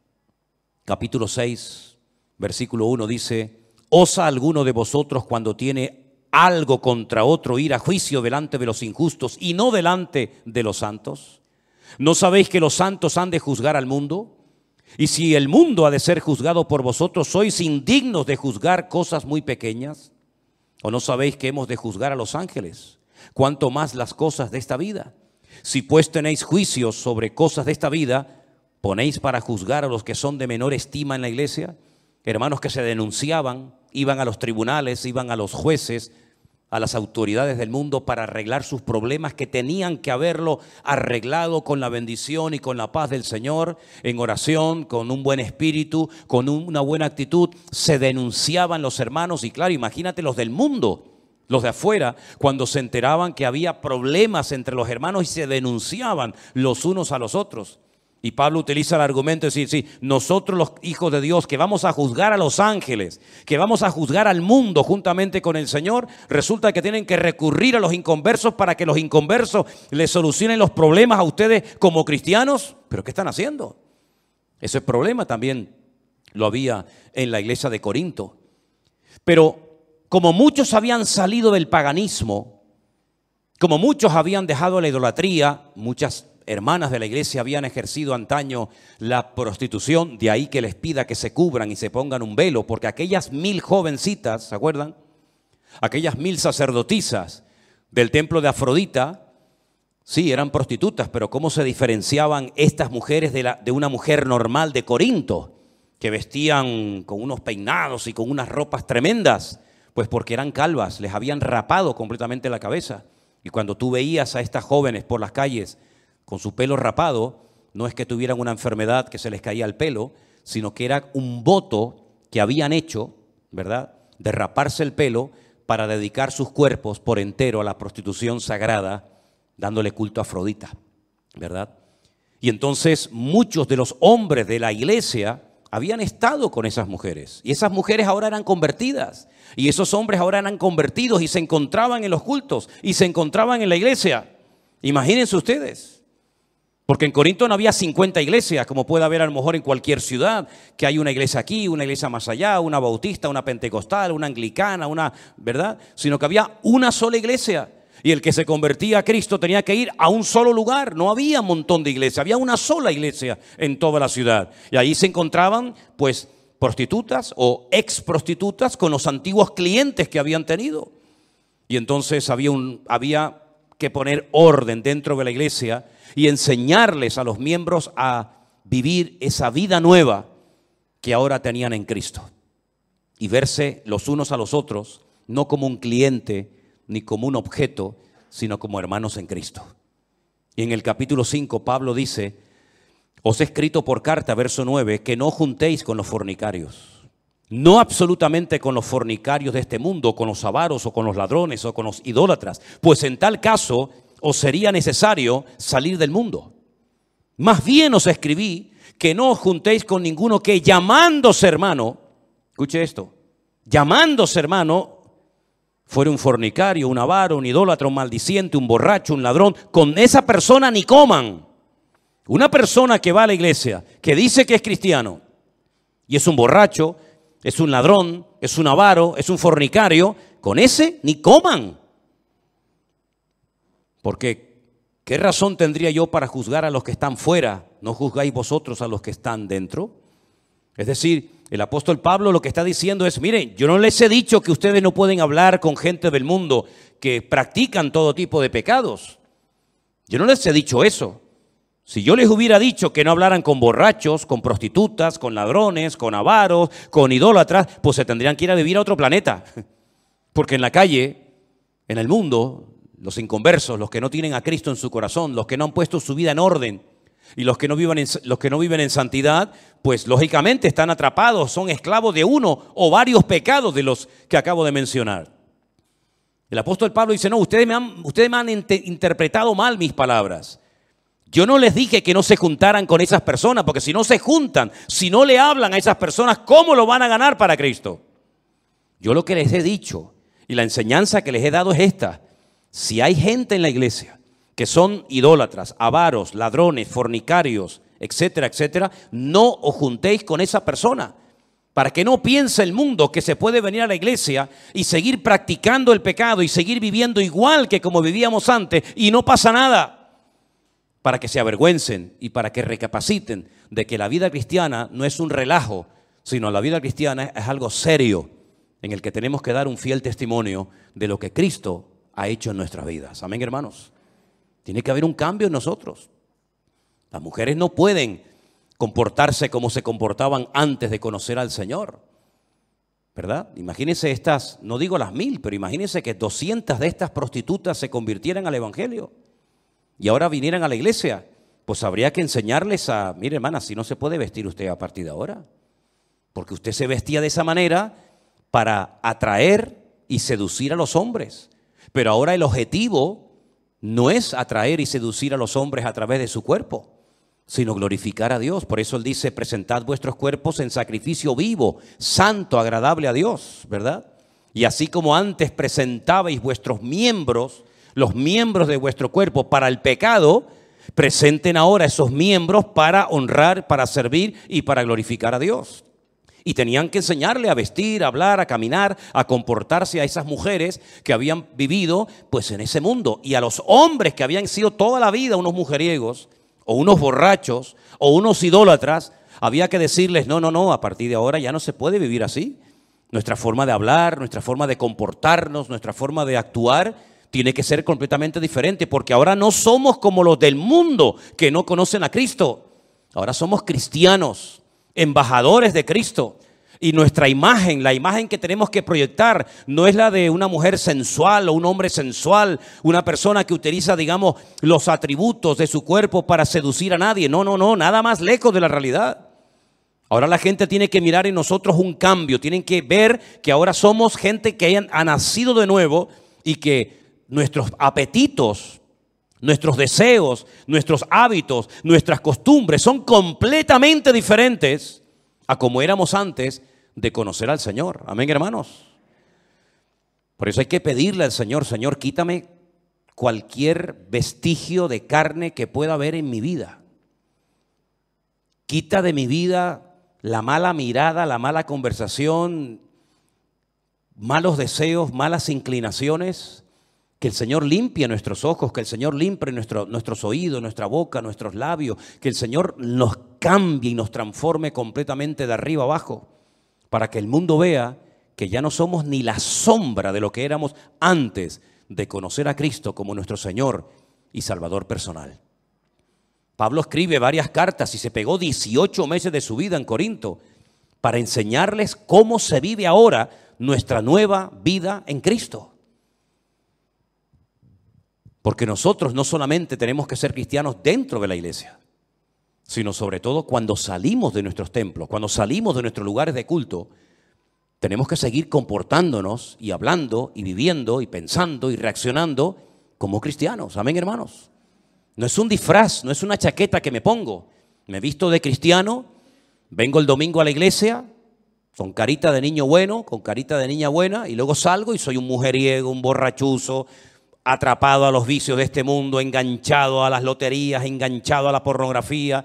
S1: Capítulo seis, versículo uno dice: ¿osa alguno de vosotros, cuando tiene algo contra otro, ir a juicio delante de los injustos y no delante de los santos? ¿No sabéis que los santos han de juzgar al mundo? Y si el mundo ha de ser juzgado por vosotros, ¿sois indignos de juzgar cosas muy pequeñas? ¿O no sabéis que hemos de juzgar a los ángeles? ¿Cuánto más las cosas de esta vida? Si pues tenéis juicios sobre cosas de esta vida, ¿ponéis para juzgar a los que son de menor estima en la iglesia? Hermanos que se denunciaban, iban a los tribunales, iban a los jueces, a las autoridades del mundo para arreglar sus problemas, que tenían que haberlo arreglado con la bendición y con la paz del Señor, en oración, con un buen espíritu, con una buena actitud. Se denunciaban los hermanos, y claro, imagínate los del mundo, los de afuera, cuando se enteraban que había problemas entre los hermanos, y se denunciaban los unos a los otros. Y Pablo utiliza el argumento de decir: sí, nosotros los hijos de Dios, que vamos a juzgar a los ángeles, que vamos a juzgar al mundo juntamente con el Señor, resulta que tienen que recurrir a los inconversos para que los inconversos les solucionen los problemas a ustedes como cristianos. ¿Pero qué están haciendo? Ese problema también lo había en la iglesia de Corinto. Pero como muchos habían salido del paganismo, como muchos habían dejado la idolatría, muchas hermanas de la iglesia habían ejercido antaño la prostitución, de ahí que les pida que se cubran y se pongan un velo, porque aquellas mil jovencitas, ¿se acuerdan? Aquellas mil sacerdotisas del templo de Afrodita, sí, eran prostitutas, pero ¿cómo se diferenciaban estas mujeres de, la, de una mujer normal de Corinto, que vestían con unos peinados y con unas ropas tremendas? Pues porque eran calvas, les habían rapado completamente la cabeza. Y cuando tú veías a estas jóvenes por las calles con su pelo rapado, no es que tuvieran una enfermedad que se les caía el pelo, sino que era un voto que habían hecho, ¿verdad?, de raparse el pelo para dedicar sus cuerpos por entero a la prostitución sagrada, dándole culto a Afrodita, ¿verdad? Y entonces muchos de los hombres de la iglesia habían estado con esas mujeres, y esas mujeres ahora eran convertidas, y esos hombres ahora eran convertidos y se encontraban en los cultos y se encontraban en la iglesia. Imagínense ustedes. Porque en Corinto no había cincuenta iglesias, como puede haber a lo mejor en cualquier ciudad, que hay una iglesia aquí, una iglesia más allá, una bautista, una pentecostal, una anglicana, una, ¿verdad? Sino que había una sola iglesia. Y el que se convertía a Cristo tenía que ir a un solo lugar. No había un montón de iglesias, había una sola iglesia en toda la ciudad. Y ahí se encontraban, pues, prostitutas o ex prostitutas con los antiguos clientes que habían tenido. Y entonces había, un, había que poner orden dentro de la iglesia y enseñarles a los miembros a vivir esa vida nueva que ahora tenían en Cristo. Y verse los unos a los otros, no como un cliente ni como un objeto, sino como hermanos en Cristo. Y en el capítulo cinco Pablo dice: os he escrito por carta, verso nueve, que no juntéis con los fornicarios. No absolutamente con los fornicarios de este mundo, con los avaros o con los ladrones o con los idólatras, pues en tal caso os sería necesario salir del mundo. Más bien os escribí que no os juntéis con ninguno que, llamándose hermano, escuche esto, llamándose hermano, fuera un fornicario, un avaro, un idólatra, un maldiciente, un borracho, un ladrón. Con esa persona ni coman. Una persona que va a la iglesia, que dice que es cristiano y es un borracho, es un ladrón, es un avaro, es un fornicario, con ese ni coman. Porque ¿qué razón tendría yo para juzgar a los que están fuera? ¿No juzgáis vosotros a los que están dentro? Es decir, el apóstol Pablo lo que está diciendo es: miren, yo no les he dicho que ustedes no pueden hablar con gente del mundo que practican todo tipo de pecados. Yo no les he dicho eso. Si yo les hubiera dicho que no hablaran con borrachos, con prostitutas, con ladrones, con avaros, con idólatras, pues se tendrían que ir a vivir a otro planeta. Porque en la calle, en el mundo, los inconversos, los que no tienen a Cristo en su corazón, los que no han puesto su vida en orden y los que no viven en, los que no viven en santidad, pues lógicamente están atrapados, son esclavos de uno o varios pecados de los que acabo de mencionar. El apóstol Pablo dice: no, ustedes me han, ustedes me han interpretado mal mis palabras. Yo no les dije que no se juntaran con esas personas, porque si no se juntan, si no le hablan a esas personas, ¿cómo lo van a ganar para Cristo? Yo lo que les he dicho y la enseñanza que les he dado es esta: si hay gente en la iglesia que son idólatras, avaros, ladrones, fornicarios, etcétera, etcétera, no os juntéis con esa persona, para que no piense el mundo que se puede venir a la iglesia y seguir practicando el pecado y seguir viviendo igual que como vivíamos antes y no pasa nada. Para que se avergüencen y para que recapaciten de que la vida cristiana no es un relajo, sino la vida cristiana es algo serio en el que tenemos que dar un fiel testimonio de lo que Cristo ha hecho en nuestras vidas. Amén, hermanos. Tiene que haber un cambio en nosotros. Las mujeres no pueden comportarse como se comportaban antes de conocer al Señor, ¿verdad? Imagínense estas, no digo las mil, pero imagínense que doscientas de estas prostitutas se convirtieran al evangelio y ahora vinieran a la iglesia. Pues habría que enseñarles a: mire, hermana, si no se puede vestir usted a partir de ahora, porque usted se vestía de esa manera para atraer y seducir a los hombres, pero ahora el objetivo no es atraer y seducir a los hombres a través de su cuerpo, sino glorificar a Dios. Por eso Él dice: presentad vuestros cuerpos en sacrificio vivo, santo, agradable a Dios, ¿verdad? Y así como antes presentabais vuestros miembros, los miembros de vuestro cuerpo para el pecado, presenten ahora esos miembros para honrar, para servir y para glorificar a Dios. Y tenían que enseñarle a vestir, a hablar, a caminar, a comportarse a esas mujeres que habían vivido pues en ese mundo, y a los hombres que habían sido toda la vida unos mujeriegos o unos borrachos o unos idólatras. Había que decirles: no, no, no, a partir de ahora ya no se puede vivir así. Nuestra forma de hablar, nuestra forma de comportarnos, nuestra forma de actuar tiene que ser completamente diferente, porque ahora no somos como los del mundo que no conocen a Cristo. Ahora somos cristianos, embajadores de Cristo, y nuestra imagen, la imagen que tenemos que proyectar, no es la de una mujer sensual o un hombre sensual, una persona que utiliza, digamos, los atributos de su cuerpo para seducir a nadie. No, no, no, nada más lejos de la realidad. Ahora la gente tiene que mirar en nosotros un cambio, tienen que ver que ahora somos gente que ha nacido de nuevo y que nuestros apetitos, nuestros deseos, nuestros hábitos, nuestras costumbres son completamente diferentes a como éramos antes de conocer al Señor. Amén, hermanos. Por eso hay que pedirle al Señor: Señor, quítame cualquier vestigio de carne que pueda haber en mi vida. Quita de mi vida la mala mirada, la mala conversación, malos deseos, malas inclinaciones. Que el Señor limpie nuestros ojos, que el Señor limpie nuestro, nuestros oídos, nuestra boca, nuestros labios, que el Señor nos cambie y nos transforme completamente de arriba abajo. para que el mundo vea que ya no somos ni la sombra de lo que éramos antes de conocer a Cristo como nuestro Señor y Salvador personal. Pablo escribe varias cartas y se pegó dieciocho meses de su vida en Corinto para enseñarles cómo se vive ahora nuestra nueva vida en Cristo. Porque nosotros no solamente tenemos que ser cristianos dentro de la iglesia, sino sobre todo cuando salimos de nuestros templos, cuando salimos de nuestros lugares de culto, tenemos que seguir comportándonos y hablando y viviendo y pensando y reaccionando como cristianos. Amén, hermanos. No es un disfraz, no es una chaqueta que me pongo. Me visto de cristiano, vengo el domingo a la iglesia con carita de niño bueno, con carita de niña buena, y luego salgo y soy un mujeriego, un borrachuzo, atrapado a los vicios de este mundo, enganchado a las loterías, enganchado a la pornografía,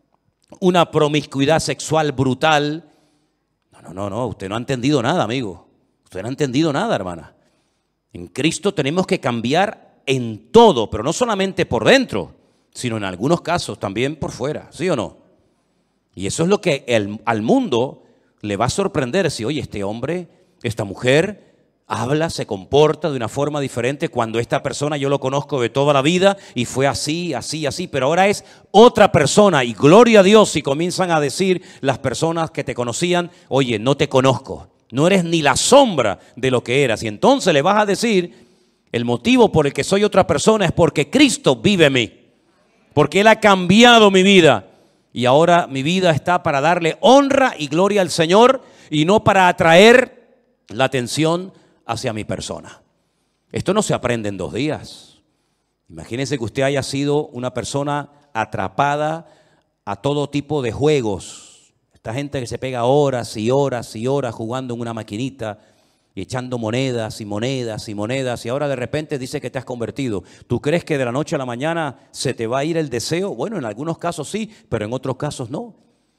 S1: una promiscuidad sexual brutal. No, no, no, no, usted no ha entendido nada, amigo. Usted no ha entendido nada, hermana. En Cristo tenemos que cambiar en todo, pero no solamente por dentro, sino en algunos casos también por fuera, ¿sí o no? Y eso es lo que el, al mundo le va a sorprender si, oye, este hombre, esta mujer habla, se comporta de una forma diferente cuando esta persona yo lo conozco de toda la vida y fue así, así, así, pero ahora es otra persona y gloria a Dios si comienzan a decir las personas que te conocían, oye, no te conozco, no eres ni la sombra de lo que eras. Y entonces le vas a decir, el motivo por el que soy otra persona es porque Cristo vive en mí, porque Él ha cambiado mi vida y ahora mi vida está para darle honra y gloria al Señor y no para atraer la atención hacia mi persona. Esto no se aprende en dos días. Imagínense que usted haya sido una persona atrapada a todo tipo de juegos. Esta gente que se pega horas y horas y horas jugando en una maquinita y echando monedas y monedas y monedas, y ahora de repente dice que te has convertido. ¿Tú crees que de la noche a la mañana se te va a ir el deseo? Bueno, en algunos casos sí, pero en otros casos no.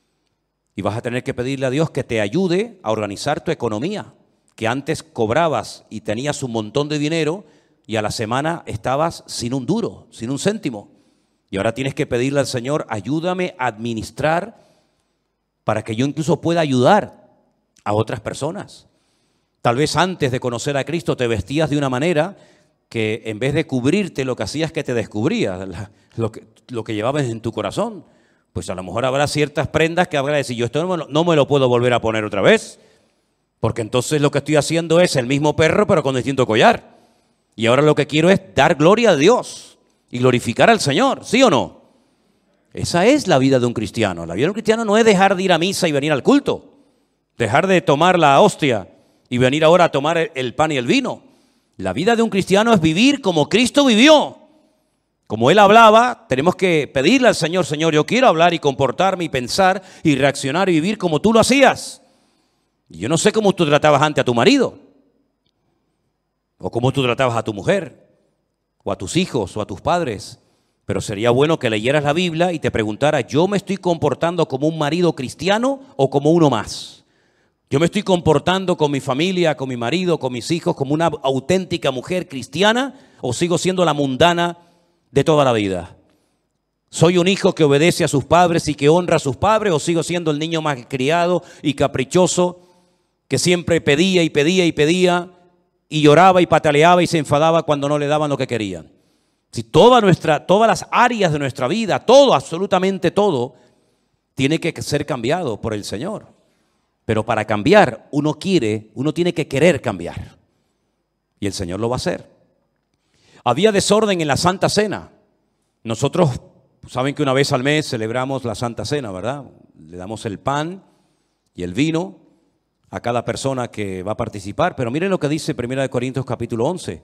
S1: Y vas a tener que pedirle a Dios que te ayude a organizar tu economía, que antes cobrabas y tenías un montón de dinero y a la semana estabas sin un duro, sin un céntimo. Y ahora tienes que pedirle al Señor, ayúdame a administrar para que yo incluso pueda ayudar a otras personas. Tal vez antes de conocer a Cristo te vestías de una manera que en vez de cubrirte lo que hacías que te descubrías, lo que, lo que llevabas en tu corazón. Pues a lo mejor habrá ciertas prendas que habrá de decir, yo esto no me, lo, no me lo puedo volver a poner otra vez, porque entonces lo que estoy haciendo es el mismo perro pero con distinto collar. Y ahora lo que quiero es dar gloria a Dios y glorificar al Señor, ¿sí o no? Esa es la vida de un cristiano. La vida de un cristiano no es dejar de ir a misa y venir al culto, dejar de tomar la hostia y venir ahora a tomar el pan y el vino. La vida de un cristiano es vivir como Cristo vivió. Como Él hablaba, tenemos que pedirle al Señor, Señor, yo quiero hablar y comportarme y pensar y reaccionar y vivir como tú lo hacías. Y yo no sé cómo tú tratabas antes a tu marido, o cómo tú tratabas a tu mujer, o a tus hijos, o a tus padres. Pero sería bueno que leyeras la Biblia y te preguntaras, ¿yo me estoy comportando como un marido cristiano o como uno más? ¿Yo me estoy comportando con mi familia, con mi marido, con mis hijos, como una auténtica mujer cristiana o sigo siendo la mundana de toda la vida? ¿Soy un hijo que obedece a sus padres y que honra a sus padres o sigo siendo el niño malcriado y caprichoso que siempre pedía y pedía y pedía y lloraba y pataleaba y se enfadaba cuando no le daban lo que querían? Si toda nuestra, todas las áreas de nuestra vida, todo, absolutamente todo, tiene que ser cambiado por el Señor. Pero para cambiar, uno quiere, uno tiene que querer cambiar. Y el Señor lo va a hacer. Había desorden en la Santa Cena. Nosotros, saben que una vez al mes celebramos la Santa Cena, ¿verdad? Le damos el pan y el vino a cada persona que va a participar. Pero miren lo que dice Primera de Corintios capítulo once.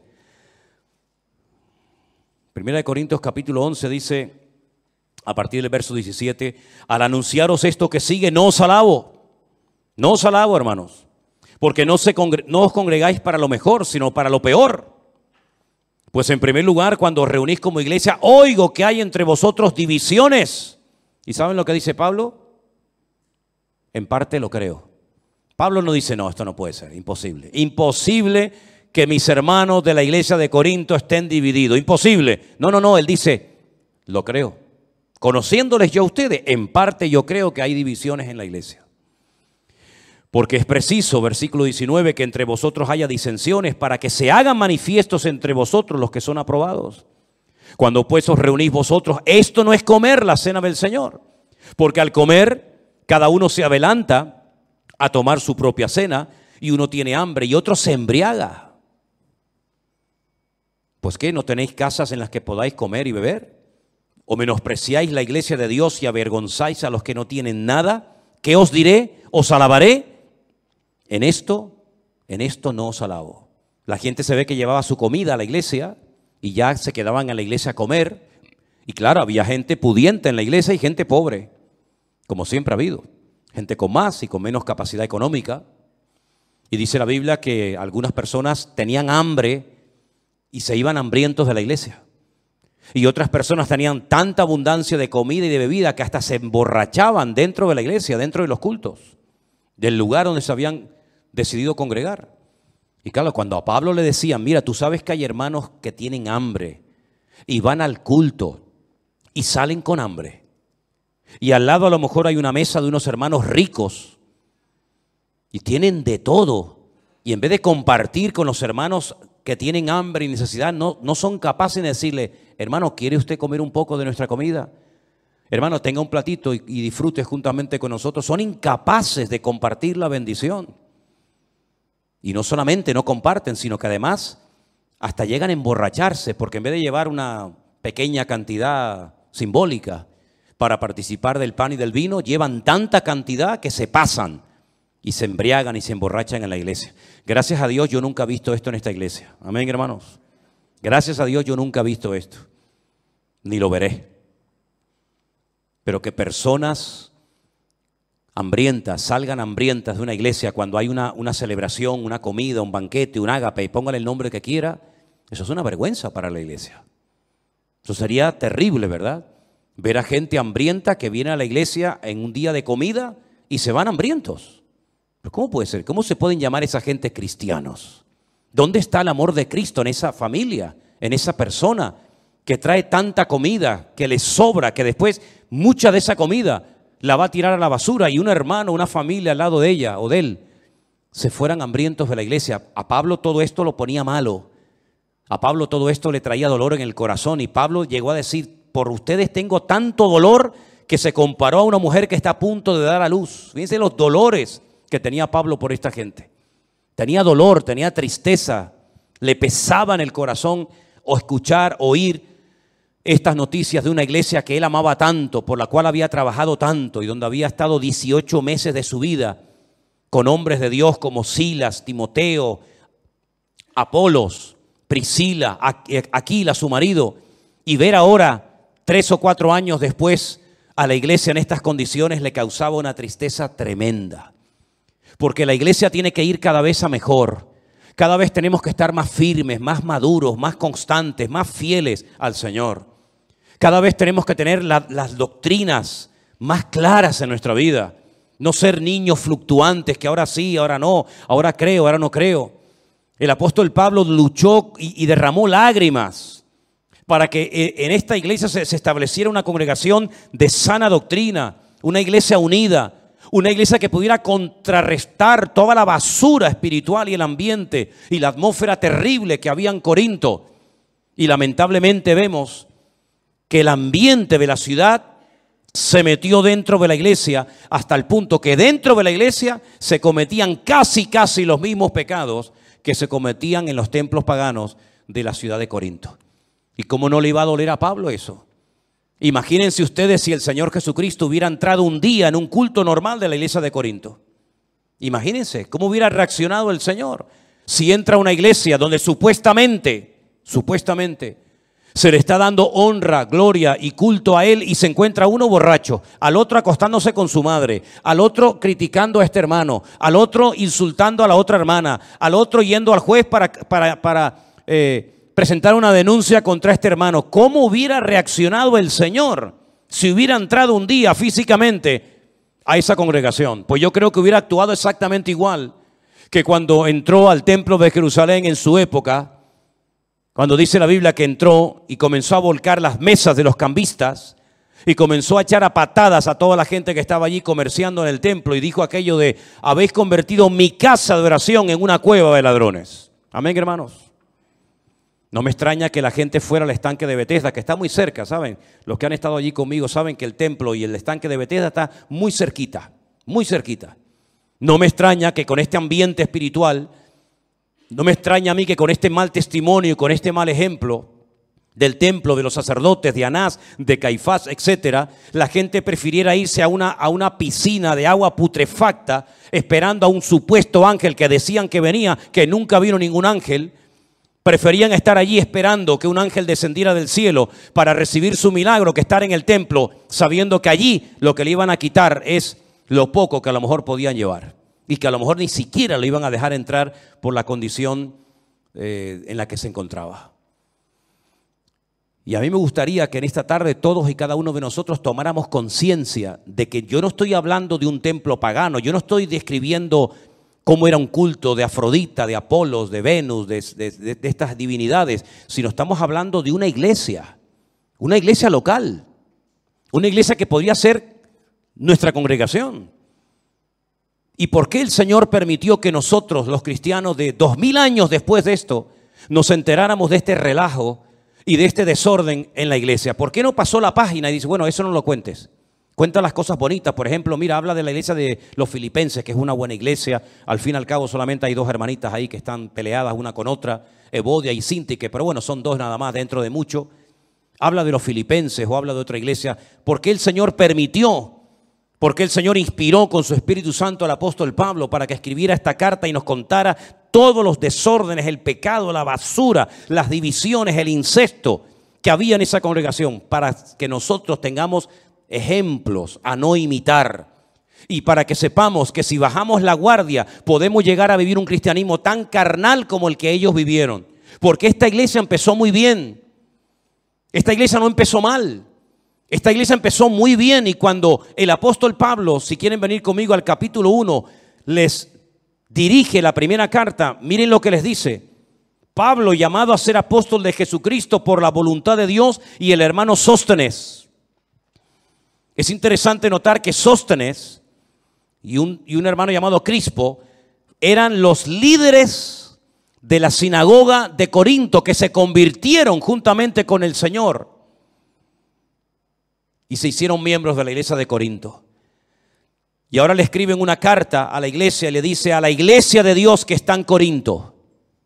S1: Primera de Corintios capítulo once dice, a partir del verso diecisiete, al anunciaros esto que sigue, no os alabo. No os alabo, hermanos, porque no, se congre- no os congregáis para lo mejor, sino para lo peor. Pues en primer lugar, cuando os reunís como iglesia, oigo que hay entre vosotros divisiones. ¿Y saben lo que dice Pablo? En parte lo creo. Pablo no dice, no, esto no puede ser, imposible. Imposible que mis hermanos de la iglesia de Corinto estén divididos. Imposible. No, no, no, él dice, lo creo. Conociéndoles yo a ustedes, en parte yo creo que hay divisiones en la iglesia. Porque es preciso, versículo diecinueve, que entre vosotros haya disensiones para que se hagan manifiestos entre vosotros los que son aprobados. Cuando pues os reunís vosotros, esto no es comer la cena del Señor, porque al comer cada uno se adelanta a tomar su propia cena y uno tiene hambre y otro se embriaga. Pues ¿qué? ¿No tenéis casas en las que podáis comer y beber? ¿O menospreciáis la iglesia de Dios y avergonzáis a los que no tienen nada? ¿Qué os diré? ¿Os alabaré? En esto, en esto no os alabo. La gente se ve que llevaba su comida a la iglesia y ya se quedaban en la iglesia a comer. Y claro, había gente pudiente en la iglesia y gente pobre, como siempre ha habido. Gente con más y con menos capacidad económica. Y dice la Biblia que algunas personas tenían hambre y se iban hambrientos de la iglesia. Y otras personas tenían tanta abundancia de comida y de bebida que hasta se emborrachaban dentro de la iglesia, dentro de los cultos, del lugar donde se habían decidido congregar. Y claro, cuando a Pablo le decían, mira, tú sabes que hay hermanos que tienen hambre y van al culto y salen con hambre. Y al lado a lo mejor hay una mesa de unos hermanos ricos y tienen de todo. Y en vez de compartir con los hermanos que tienen hambre y necesidad, no, no son capaces de decirle, hermano, ¿quiere usted comer un poco de nuestra comida? Hermano, tenga un platito y, y disfrute juntamente con nosotros. Son incapaces de compartir la bendición. Y no solamente no comparten, sino que además hasta llegan a emborracharse, porque en vez de llevar una pequeña cantidad simbólica para participar del pan y del vino, llevan tanta cantidad que se pasan y se embriagan y se emborrachan en la iglesia. Gracias a Dios yo nunca he visto esto en esta iglesia. Amén, hermanos. Gracias a Dios yo nunca he visto esto, ni lo veré. Pero que personas hambrientas salgan hambrientas de una iglesia cuando hay una, una celebración, una comida, un banquete, un ágape, y póngale el nombre que quiera, eso es una vergüenza para la iglesia. Eso sería terrible, ¿verdad? Ver a gente hambrienta que viene a la iglesia en un día de comida y se van hambrientos. ¿Pero cómo puede ser? ¿Cómo se pueden llamar esa gente cristianos? ¿Dónde está el amor de Cristo en esa familia, en esa persona que trae tanta comida, que le sobra, que después mucha de esa comida la va a tirar a la basura y un hermano, una familia al lado de ella o de él se fueran hambrientos de la iglesia? A Pablo todo esto lo ponía malo. A Pablo todo esto le traía dolor en el corazón y Pablo llegó a decir, por ustedes tengo tanto dolor, que se comparó a una mujer que está a punto de dar a luz. Fíjense los dolores que tenía Pablo por esta gente. Tenía dolor, tenía tristeza, le pesaba en el corazón o escuchar, oír estas noticias de una iglesia que él amaba tanto, por la cual había trabajado tanto y donde había estado dieciocho meses de su vida con hombres de Dios como Silas, Timoteo, Apolos, Priscila, Aquila, su marido, y ver ahora, tres o cuatro años después, a la iglesia en estas condiciones le causaba una tristeza tremenda. Porque la iglesia tiene que ir cada vez a mejor. Cada vez tenemos que estar más firmes, más maduros, más constantes, más fieles al Señor. Cada vez tenemos que tener la, las doctrinas más claras en nuestra vida. No ser niños fluctuantes que ahora sí, ahora no, ahora creo, ahora no creo. El apóstol Pablo luchó y, y derramó lágrimas para que en esta iglesia se, se estableciera una congregación de sana doctrina, una iglesia unida, una iglesia que pudiera contrarrestar toda la basura espiritual y el ambiente y la atmósfera terrible que había en Corinto. Y lamentablemente vemos que el ambiente de la ciudad se metió dentro de la iglesia hasta el punto que dentro de la iglesia se cometían casi, casi los mismos pecados que se cometían en los templos paganos de la ciudad de Corinto. ¿Y cómo no le iba a doler a Pablo eso? Imagínense ustedes si el Señor Jesucristo hubiera entrado un día en un culto normal de la iglesia de Corinto. Imagínense cómo hubiera reaccionado el Señor si entra a una iglesia donde supuestamente, supuestamente, se le está dando honra, gloria y culto a Él y se encuentra uno borracho, al otro acostándose con su madre, al otro criticando a este hermano, al otro insultando a la otra hermana, al otro yendo al juez para, para, para eh, presentar una denuncia contra este hermano. ¿Cómo hubiera reaccionado el Señor si hubiera entrado un día físicamente a esa congregación? Pues yo creo que hubiera actuado exactamente igual que cuando entró al templo de Jerusalén en su época, cuando dice la Biblia que entró y comenzó a volcar las mesas de los cambistas, Y comenzó a echar a patadas a toda la gente que estaba allí comerciando en el templo. Y dijo aquello de: habéis convertido mi casa de oración en una cueva de ladrones. Amén, hermanos. No me extraña que la gente fuera al estanque de Betesda, que está muy cerca, ¿saben? Los que han estado allí conmigo saben que el templo y el estanque de Betesda está muy cerquita, muy cerquita. No me extraña que con este ambiente espiritual, no me extraña a mí que con este mal testimonio y con este mal ejemplo del templo, de los sacerdotes, de Anás, de Caifás, etcétera, la gente prefiriera irse a una, a una piscina de agua putrefacta esperando a un supuesto ángel que decían que venía, que nunca vino ningún ángel. Preferían estar allí esperando que un ángel descendiera del cielo para recibir su milagro que estar en el templo, sabiendo que allí lo que le iban a quitar es lo poco que a lo mejor podían llevar y que a lo mejor ni siquiera lo iban a dejar entrar por la condición eh, en la que se encontraba. Y a mí me gustaría que en esta tarde todos y cada uno de nosotros tomáramos conciencia de que yo no estoy hablando de un templo pagano, yo no estoy describiendo cómo era un culto de Afrodita, de Apolos, de Venus, de, de, de, de estas divinidades, sino estamos hablando de una iglesia, una iglesia local, una iglesia que podría ser nuestra congregación. ¿Y por qué el Señor permitió que nosotros, los cristianos, de dos mil años después de esto, nos enteráramos de este relajo y de este desorden en la iglesia? ¿Por qué no pasó la página y dice, bueno, eso no lo cuentes? Cuenta las cosas bonitas. Por ejemplo, mira, habla de la iglesia de los filipenses, que es una buena iglesia. Al fin y al cabo solamente hay dos hermanitas ahí que están peleadas una con otra, Evodia y Síntique, pero bueno, son dos nada más dentro de mucho. Habla de los filipenses o habla de otra iglesia. ¿Por qué el Señor permitió? ¿Por qué el Señor inspiró con su Espíritu Santo al apóstol Pablo para que escribiera esta carta y nos contara todos los desórdenes, el pecado, la basura, las divisiones, el incesto que había en esa congregación, para que nosotros tengamos ejemplos a no imitar y para que sepamos que si bajamos la guardia podemos llegar a vivir un cristianismo tan carnal como el que ellos vivieron? Porque esta iglesia empezó muy bien, esta iglesia no empezó mal, esta iglesia empezó muy bien. Y cuando el apóstol Pablo, si quieren venir conmigo al capítulo uno, les dirige la primera carta, miren lo que les dice. Pablo, llamado a ser apóstol de Jesucristo por la voluntad de Dios, y el hermano Sóstenes. Es interesante notar que Sóstenes y un, y un hermano llamado Crispo eran los líderes de la sinagoga de Corinto, que se convirtieron juntamente con el Señor y se hicieron miembros de la iglesia de Corinto. Y ahora le escriben una carta a la iglesia y le dice: a la iglesia de Dios que está en Corinto.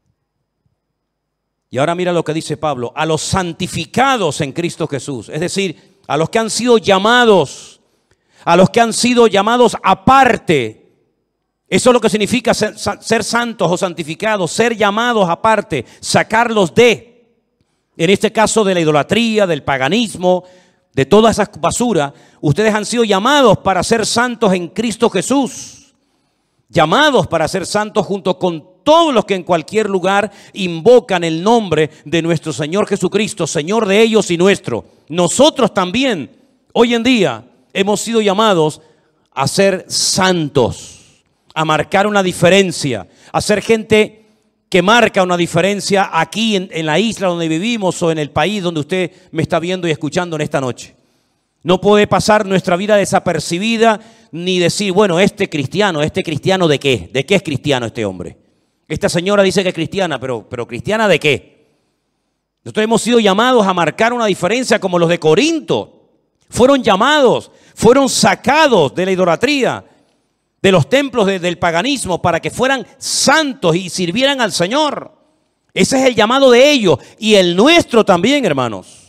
S1: Y ahora mira lo que dice Pablo: a los santificados en Cristo Jesús, es decir, a los que han sido llamados, a los que han sido llamados aparte. Eso es lo que significa ser, ser santos o santificados, ser llamados aparte, sacarlos de, en este caso, de la idolatría, del paganismo, de toda esa basura. Ustedes han sido llamados para ser santos en Cristo Jesús, llamados para ser santos junto con todos los que en cualquier lugar invocan el nombre de nuestro Señor Jesucristo, Señor de ellos y nuestro. Nosotros también, hoy en día, hemos sido llamados a ser santos, a marcar una diferencia, a ser gente que marca una diferencia aquí en, en la isla donde vivimos o en el país donde usted me está viendo y escuchando en esta noche. No puede pasar nuestra vida desapercibida ni decir, bueno, este cristiano, ¿este cristiano de qué? ¿De qué es cristiano este hombre? Esta señora dice que es cristiana, pero, pero ¿cristiana de qué? Nosotros hemos sido llamados a marcar una diferencia como los de Corinto. Fueron llamados, fueron sacados de la idolatría, de los templos de, del paganismo, para que fueran santos y sirvieran al Señor. Ese es el llamado de ellos y el nuestro también, hermanos.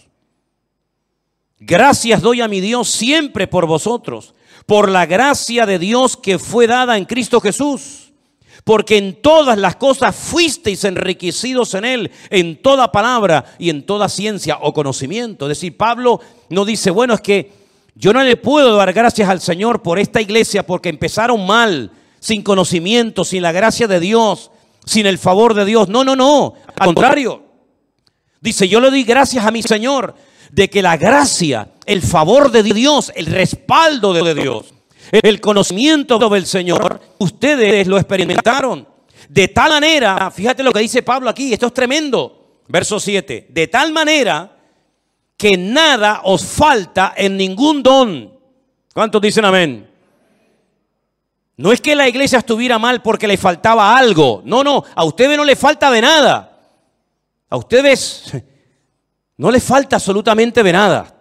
S1: Gracias doy a mi Dios siempre por vosotros, por la gracia de Dios que fue dada en Cristo Jesús, porque en todas las cosas fuisteis enriquecidos en Él, en toda palabra y en toda ciencia o conocimiento. Es decir, Pablo no dice, bueno, es que yo no le puedo dar gracias al Señor por esta iglesia porque empezaron mal, sin conocimiento, sin la gracia de Dios, sin el favor de Dios. No, no, no. Al contrario. Dice, yo le doy gracias a mi Señor de que la gracia, el favor de Dios, el respaldo de Dios, el conocimiento del Señor, ustedes lo experimentaron. De tal manera, fíjate lo que dice Pablo aquí, esto es tremendo. Verso siete. De tal manera que nada os falta en ningún don. ¿Cuántos dicen amén? No es que la iglesia estuviera mal porque le faltaba algo. No, no, a ustedes no le falta de nada. A ustedes no les falta absolutamente de nada.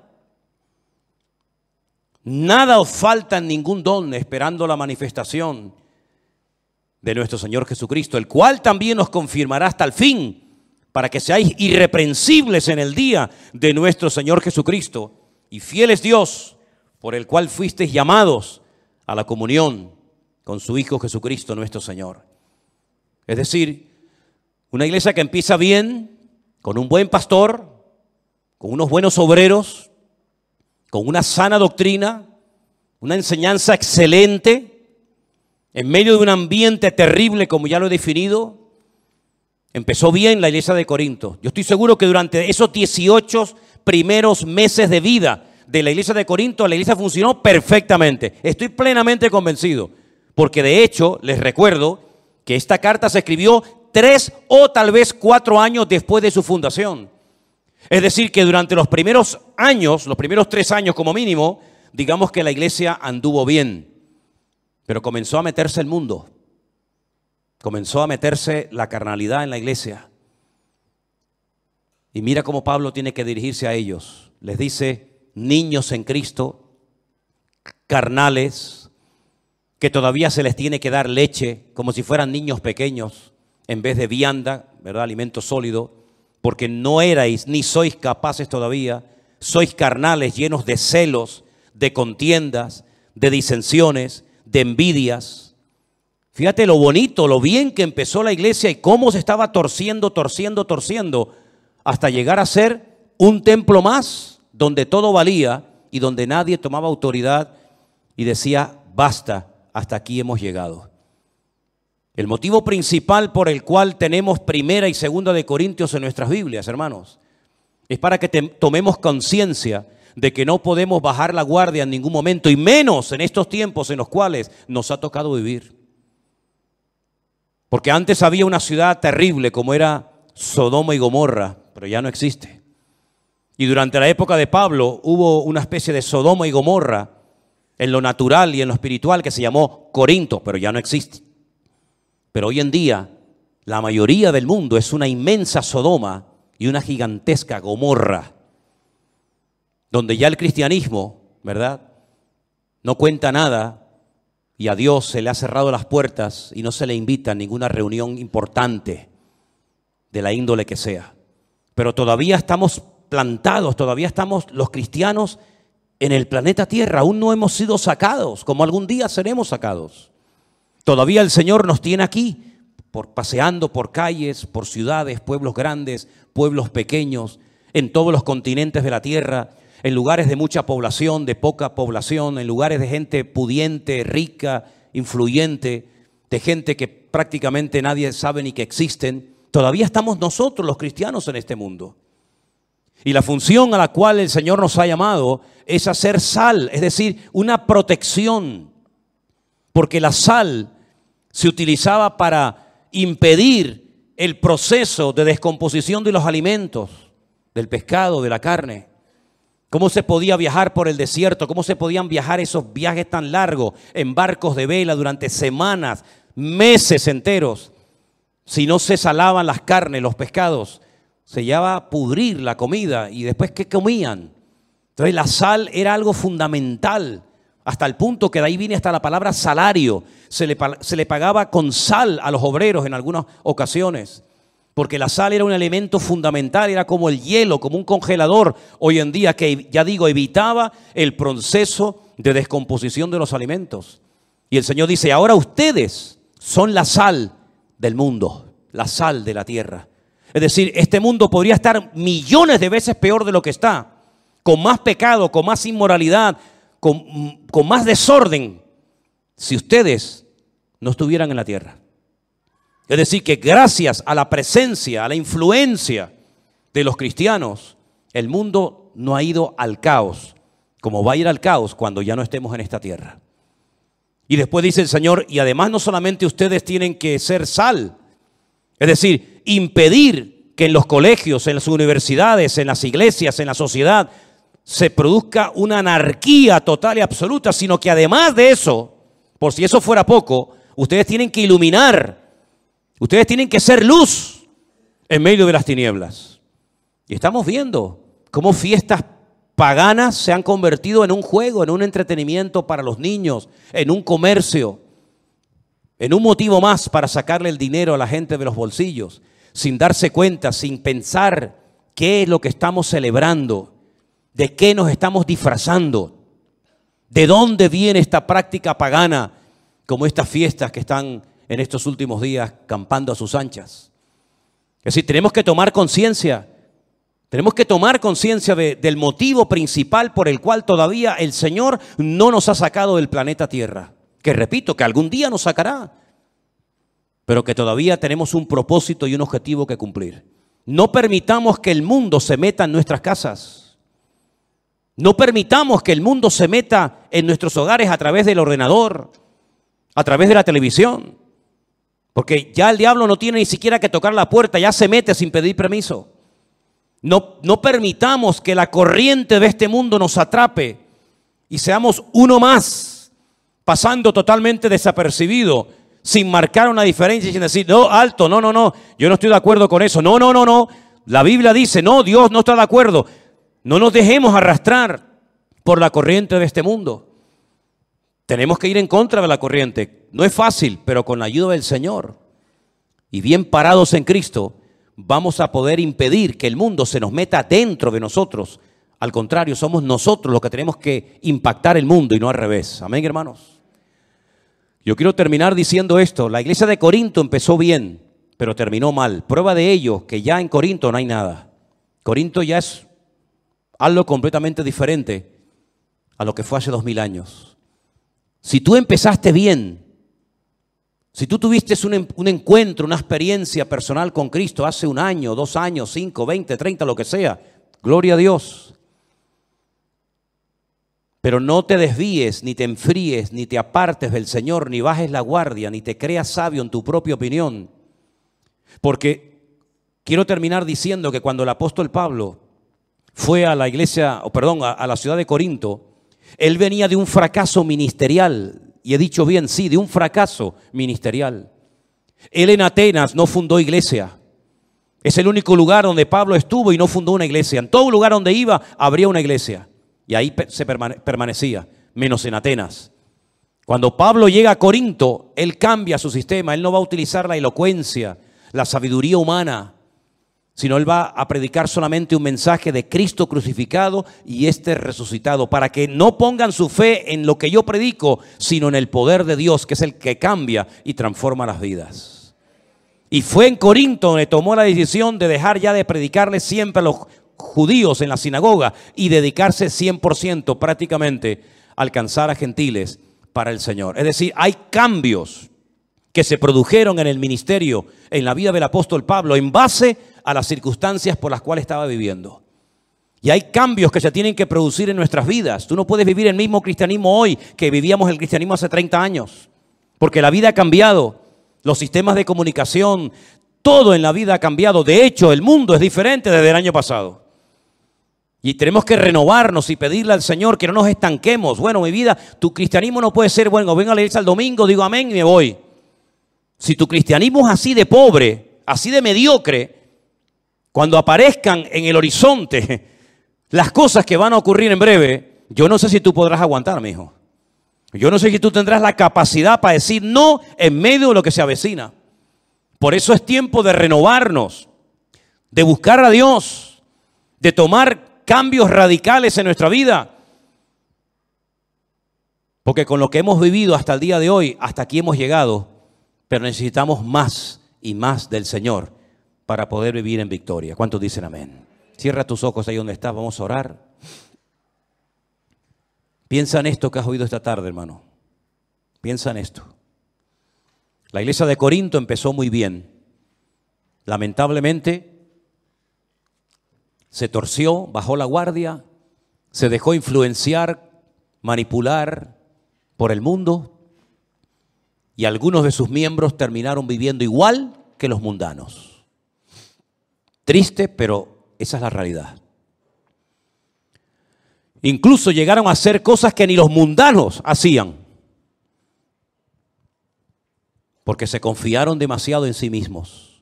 S1: Nada os falta en ningún don, esperando la manifestación de nuestro Señor Jesucristo, el cual también os confirmará hasta el fin, para que seáis irreprensibles en el día de nuestro Señor Jesucristo. Y fiel es Dios, por el cual fuisteis llamados a la comunión con su Hijo Jesucristo nuestro Señor. Es decir, una iglesia que empieza bien, con un buen pastor, con unos buenos obreros, con una sana doctrina, una enseñanza excelente, en medio de un ambiente terrible como ya lo he definido. Empezó bien la iglesia de Corinto. Yo estoy seguro que durante esos dieciocho primeros meses de vida de la iglesia de Corinto, la iglesia funcionó perfectamente. Estoy plenamente convencido, porque de hecho les recuerdo que esta carta se escribió tres o tal vez cuatro años después de su fundación. Es decir, que durante los primeros años, los primeros tres años como mínimo, digamos que la iglesia anduvo bien, pero comenzó a meterse el mundo, comenzó a meterse la carnalidad en la iglesia. Y mira cómo Pablo tiene que dirigirse a ellos. Les dice: niños en Cristo, carnales, que todavía se les tiene que dar leche como si fueran niños pequeños, en vez de vianda, ¿verdad? Alimento sólido. Porque no erais ni sois capaces todavía, sois carnales, llenos de celos, de contiendas, de disensiones, de envidias. Fíjate lo bonito, lo bien que empezó la iglesia y cómo se estaba torciendo, torciendo, torciendo, hasta llegar a ser un templo más, donde todo valía y donde nadie tomaba autoridad y decía: basta, hasta aquí hemos llegado. El motivo principal por el cual tenemos primera y segunda de Corintios en nuestras Biblias, hermanos, es para que te, tomemos conciencia de que no podemos bajar la guardia en ningún momento, y menos en estos tiempos en los cuales nos ha tocado vivir. Porque antes había una ciudad terrible como era Sodoma y Gomorra, pero ya no existe. Y durante la época de Pablo hubo una especie de Sodoma y Gomorra en lo natural y en lo espiritual que se llamó Corinto, pero ya no existe. Pero hoy en día la mayoría del mundo es una inmensa Sodoma y una gigantesca Gomorra, donde ya el cristianismo, ¿verdad?, no cuenta nada, y a Dios se le ha cerrado las puertas y no se le invita a ninguna reunión importante de la índole que sea. Pero todavía estamos plantados, todavía estamos los cristianos en el planeta Tierra, aún no hemos sido sacados, como algún día seremos sacados. Todavía el Señor nos tiene aquí, por, paseando por calles, por ciudades, pueblos grandes, pueblos pequeños, en todos los continentes de la tierra, en lugares de mucha población, de poca población, en lugares de gente pudiente, rica, influyente, de gente que prácticamente nadie sabe ni que existen. Todavía estamos nosotros los cristianos en este mundo. Y la función a la cual el Señor nos ha llamado es hacer sal, es decir, una protección. Porque la sal se utilizaba para impedir el proceso de descomposición de los alimentos, del pescado, de la carne. ¿Cómo se podía viajar por el desierto? ¿Cómo se podían viajar esos viajes tan largos en barcos de vela durante semanas, meses enteros? Si no se salaban las carnes, los pescados, se llevaba a pudrir la comida. ¿Y después qué comían? Entonces la sal era algo fundamental, hasta el punto que de ahí viene hasta la palabra salario. Se le, se le pagaba con sal a los obreros en algunas ocasiones, porque la sal era un elemento fundamental, era como el hielo, como un congelador hoy en día que, ya digo, evitaba el proceso de descomposición de los alimentos. Y el Señor dice: ahora ustedes son la sal del mundo, la sal de la tierra. Es decir, este mundo podría estar millones de veces peor de lo que está, con más pecado, con más inmoralidad, con, con más desorden, si ustedes no estuvieran en la tierra. Es decir, que gracias a la presencia, a la influencia de los cristianos, el mundo no ha ido al caos, como va a ir al caos cuando ya no estemos en esta tierra. Y después dice el Señor: y además no solamente ustedes tienen que ser sal, es decir, impedir que en los colegios, en las universidades, en las iglesias, en la sociedad, se produzca una anarquía total y absoluta, sino que además de eso, por si eso fuera poco, ustedes tienen que iluminar, ustedes tienen que ser luz en medio de las tinieblas. Y estamos viendo cómo fiestas paganas se han convertido en un juego, en un entretenimiento para los niños, en un comercio, en un motivo más para sacarle el dinero a la gente de los bolsillos, sin darse cuenta, sin pensar qué es lo que estamos celebrando, de qué nos estamos disfrazando, de dónde viene esta práctica pagana, como estas fiestas que están en estos últimos días campando a sus anchas. Es decir, tenemos que tomar conciencia, tenemos que tomar conciencia de, del motivo principal por el cual todavía el Señor no nos ha sacado del planeta Tierra. Que repito, que algún día nos sacará, pero que todavía tenemos un propósito y un objetivo que cumplir. No permitamos que el mundo se meta en nuestras casas. No permitamos que el mundo se meta en nuestros hogares a través del ordenador, a través de la televisión. Porque ya el diablo no tiene ni siquiera que tocar la puerta, ya se mete sin pedir permiso. No, no permitamos que la corriente de este mundo nos atrape y seamos uno más, pasando totalmente desapercibido, sin marcar una diferencia y sin decir, no, alto, no, no, no, yo no estoy de acuerdo con eso. No, no, no, no. La Biblia dice, no, Dios no está de acuerdo. No nos dejemos arrastrar por la corriente de este mundo. Tenemos que ir en contra de la corriente. No es fácil, pero con la ayuda del Señor y bien parados en Cristo, vamos a poder impedir que el mundo se nos meta dentro de nosotros. Al contrario, somos nosotros los que tenemos que impactar el mundo y no al revés. Amén, hermanos. Yo quiero terminar diciendo esto. La iglesia de Corinto empezó bien, pero terminó mal. Prueba de ello, que ya en Corinto no hay nada. Corinto ya es algo completamente diferente a lo que fue hace dos mil años. Si tú empezaste bien, si tú tuviste un, un encuentro, una experiencia personal con Cristo hace un año, dos años, cinco, veinte, treinta, lo que sea, gloria a Dios. Pero no te desvíes, ni te enfríes, ni te apartes del Señor, ni bajes la guardia, ni te creas sabio en tu propia opinión. Porque quiero terminar diciendo que cuando el apóstol Pablo fue a la iglesia, o perdón, a, a la ciudad de Corinto, él venía de un fracaso ministerial. Y he dicho bien, sí, de un fracaso ministerial. Él en Atenas no fundó iglesia. Es el único lugar donde Pablo estuvo y no fundó una iglesia. En todo lugar donde iba, habría una iglesia. Y ahí se permane- permanecía, menos en Atenas. Cuando Pablo llega a Corinto, él cambia su sistema. Él no va a utilizar la elocuencia, la sabiduría humana, sino él va a predicar solamente un mensaje de Cristo crucificado y este resucitado, para que no pongan su fe en lo que yo predico, sino en el poder de Dios, que es el que cambia y transforma las vidas. Y fue en Corinto donde tomó la decisión de dejar ya de predicarle siempre a los judíos en la sinagoga y dedicarse cien por ciento prácticamente a alcanzar a gentiles para el Señor. Es decir, hay cambios que se produjeron en el ministerio, en la vida del apóstol Pablo, en base a las circunstancias por las cuales estaba viviendo. Y hay cambios que se tienen que producir en nuestras vidas. Tú no puedes vivir el mismo cristianismo hoy que vivíamos el cristianismo hace treinta años, porque la vida ha cambiado, los sistemas de comunicación, todo en la vida ha cambiado. De hecho, el mundo es diferente desde el año pasado. Y tenemos que renovarnos y pedirle al Señor que no nos estanquemos. Bueno, mi vida, tu cristianismo no puede ser, bueno, vengo a la iglesia el domingo, digo amén y me voy. Si tu cristianismo es así de pobre, así de mediocre, cuando aparezcan en el horizonte las cosas que van a ocurrir en breve, yo no sé si tú podrás aguantar, mi hijo. Yo no sé si tú tendrás la capacidad para decir no en medio de lo que se avecina. Por eso es tiempo de renovarnos, de buscar a Dios, de tomar cambios radicales en nuestra vida. Porque con lo que hemos vivido hasta el día de hoy, hasta aquí hemos llegado, pero necesitamos más y más del Señor para poder vivir en victoria. ¿Cuántos dicen amén? Cierra tus ojos ahí donde estás, vamos a orar. Piensa en esto que has oído esta tarde, hermano. Piensa en esto. La iglesia de Corinto empezó muy bien. Lamentablemente se torció, bajó la guardia, se dejó influenciar, manipular por el mundo y algunos de sus miembros terminaron viviendo igual que los mundanos. Triste, pero esa es la realidad. Incluso llegaron a hacer cosas que ni los mundanos hacían, porque se confiaron demasiado en sí mismos.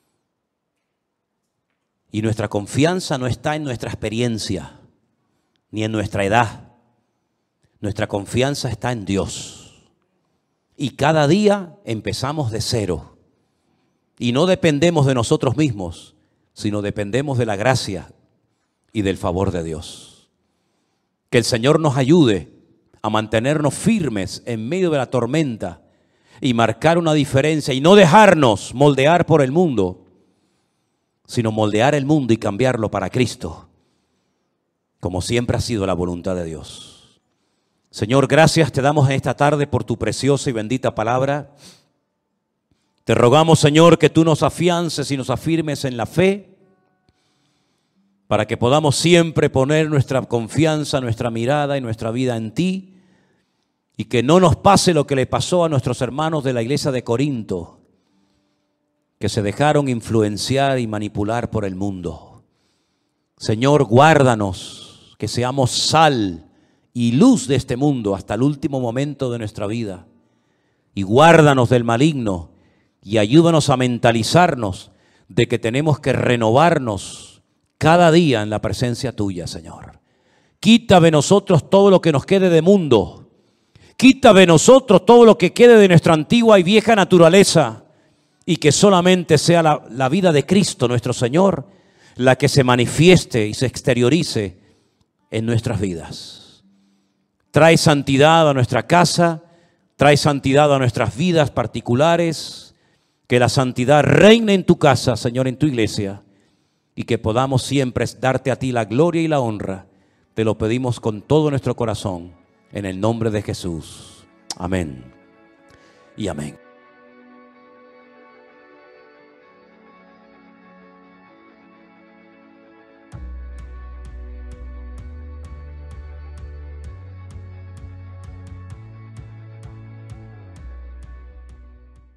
S1: Y nuestra confianza no está en nuestra experiencia, ni en nuestra edad. Nuestra confianza está en Dios. Y cada día empezamos de cero. Y no dependemos de nosotros mismos, sino dependemos de la gracia y del favor de Dios. Que el Señor nos ayude a mantenernos firmes en medio de la tormenta y marcar una diferencia y no dejarnos moldear por el mundo, sino moldear el mundo y cambiarlo para Cristo, como siempre ha sido la voluntad de Dios. Señor, gracias te damos en esta tarde por tu preciosa y bendita palabra. Te rogamos, Señor, que tú nos afiances y nos afirmes en la fe, para que podamos siempre poner nuestra confianza, nuestra mirada y nuestra vida en ti, y que no nos pase lo que le pasó a nuestros hermanos de la iglesia de Corinto, que se dejaron influenciar y manipular por el mundo. Señor, guárdanos, que seamos sal y luz de este mundo hasta el último momento de nuestra vida, y guárdanos del maligno, y ayúdanos a mentalizarnos de que tenemos que renovarnos cada día en la presencia tuya, Señor. Quita de nosotros todo lo que nos quede de mundo. Quita de nosotros todo lo que quede de nuestra antigua y vieja naturaleza, y que solamente sea la, la vida de Cristo, nuestro Señor, la que se manifieste y se exteriorice en nuestras vidas. Trae santidad a nuestra casa, trae santidad a nuestras vidas particulares, que la santidad reine en tu casa, Señor, en tu iglesia, y que podamos siempre darte a ti la gloria y la honra. Te lo pedimos con todo nuestro corazón, en el nombre de Jesús. Amén y amén.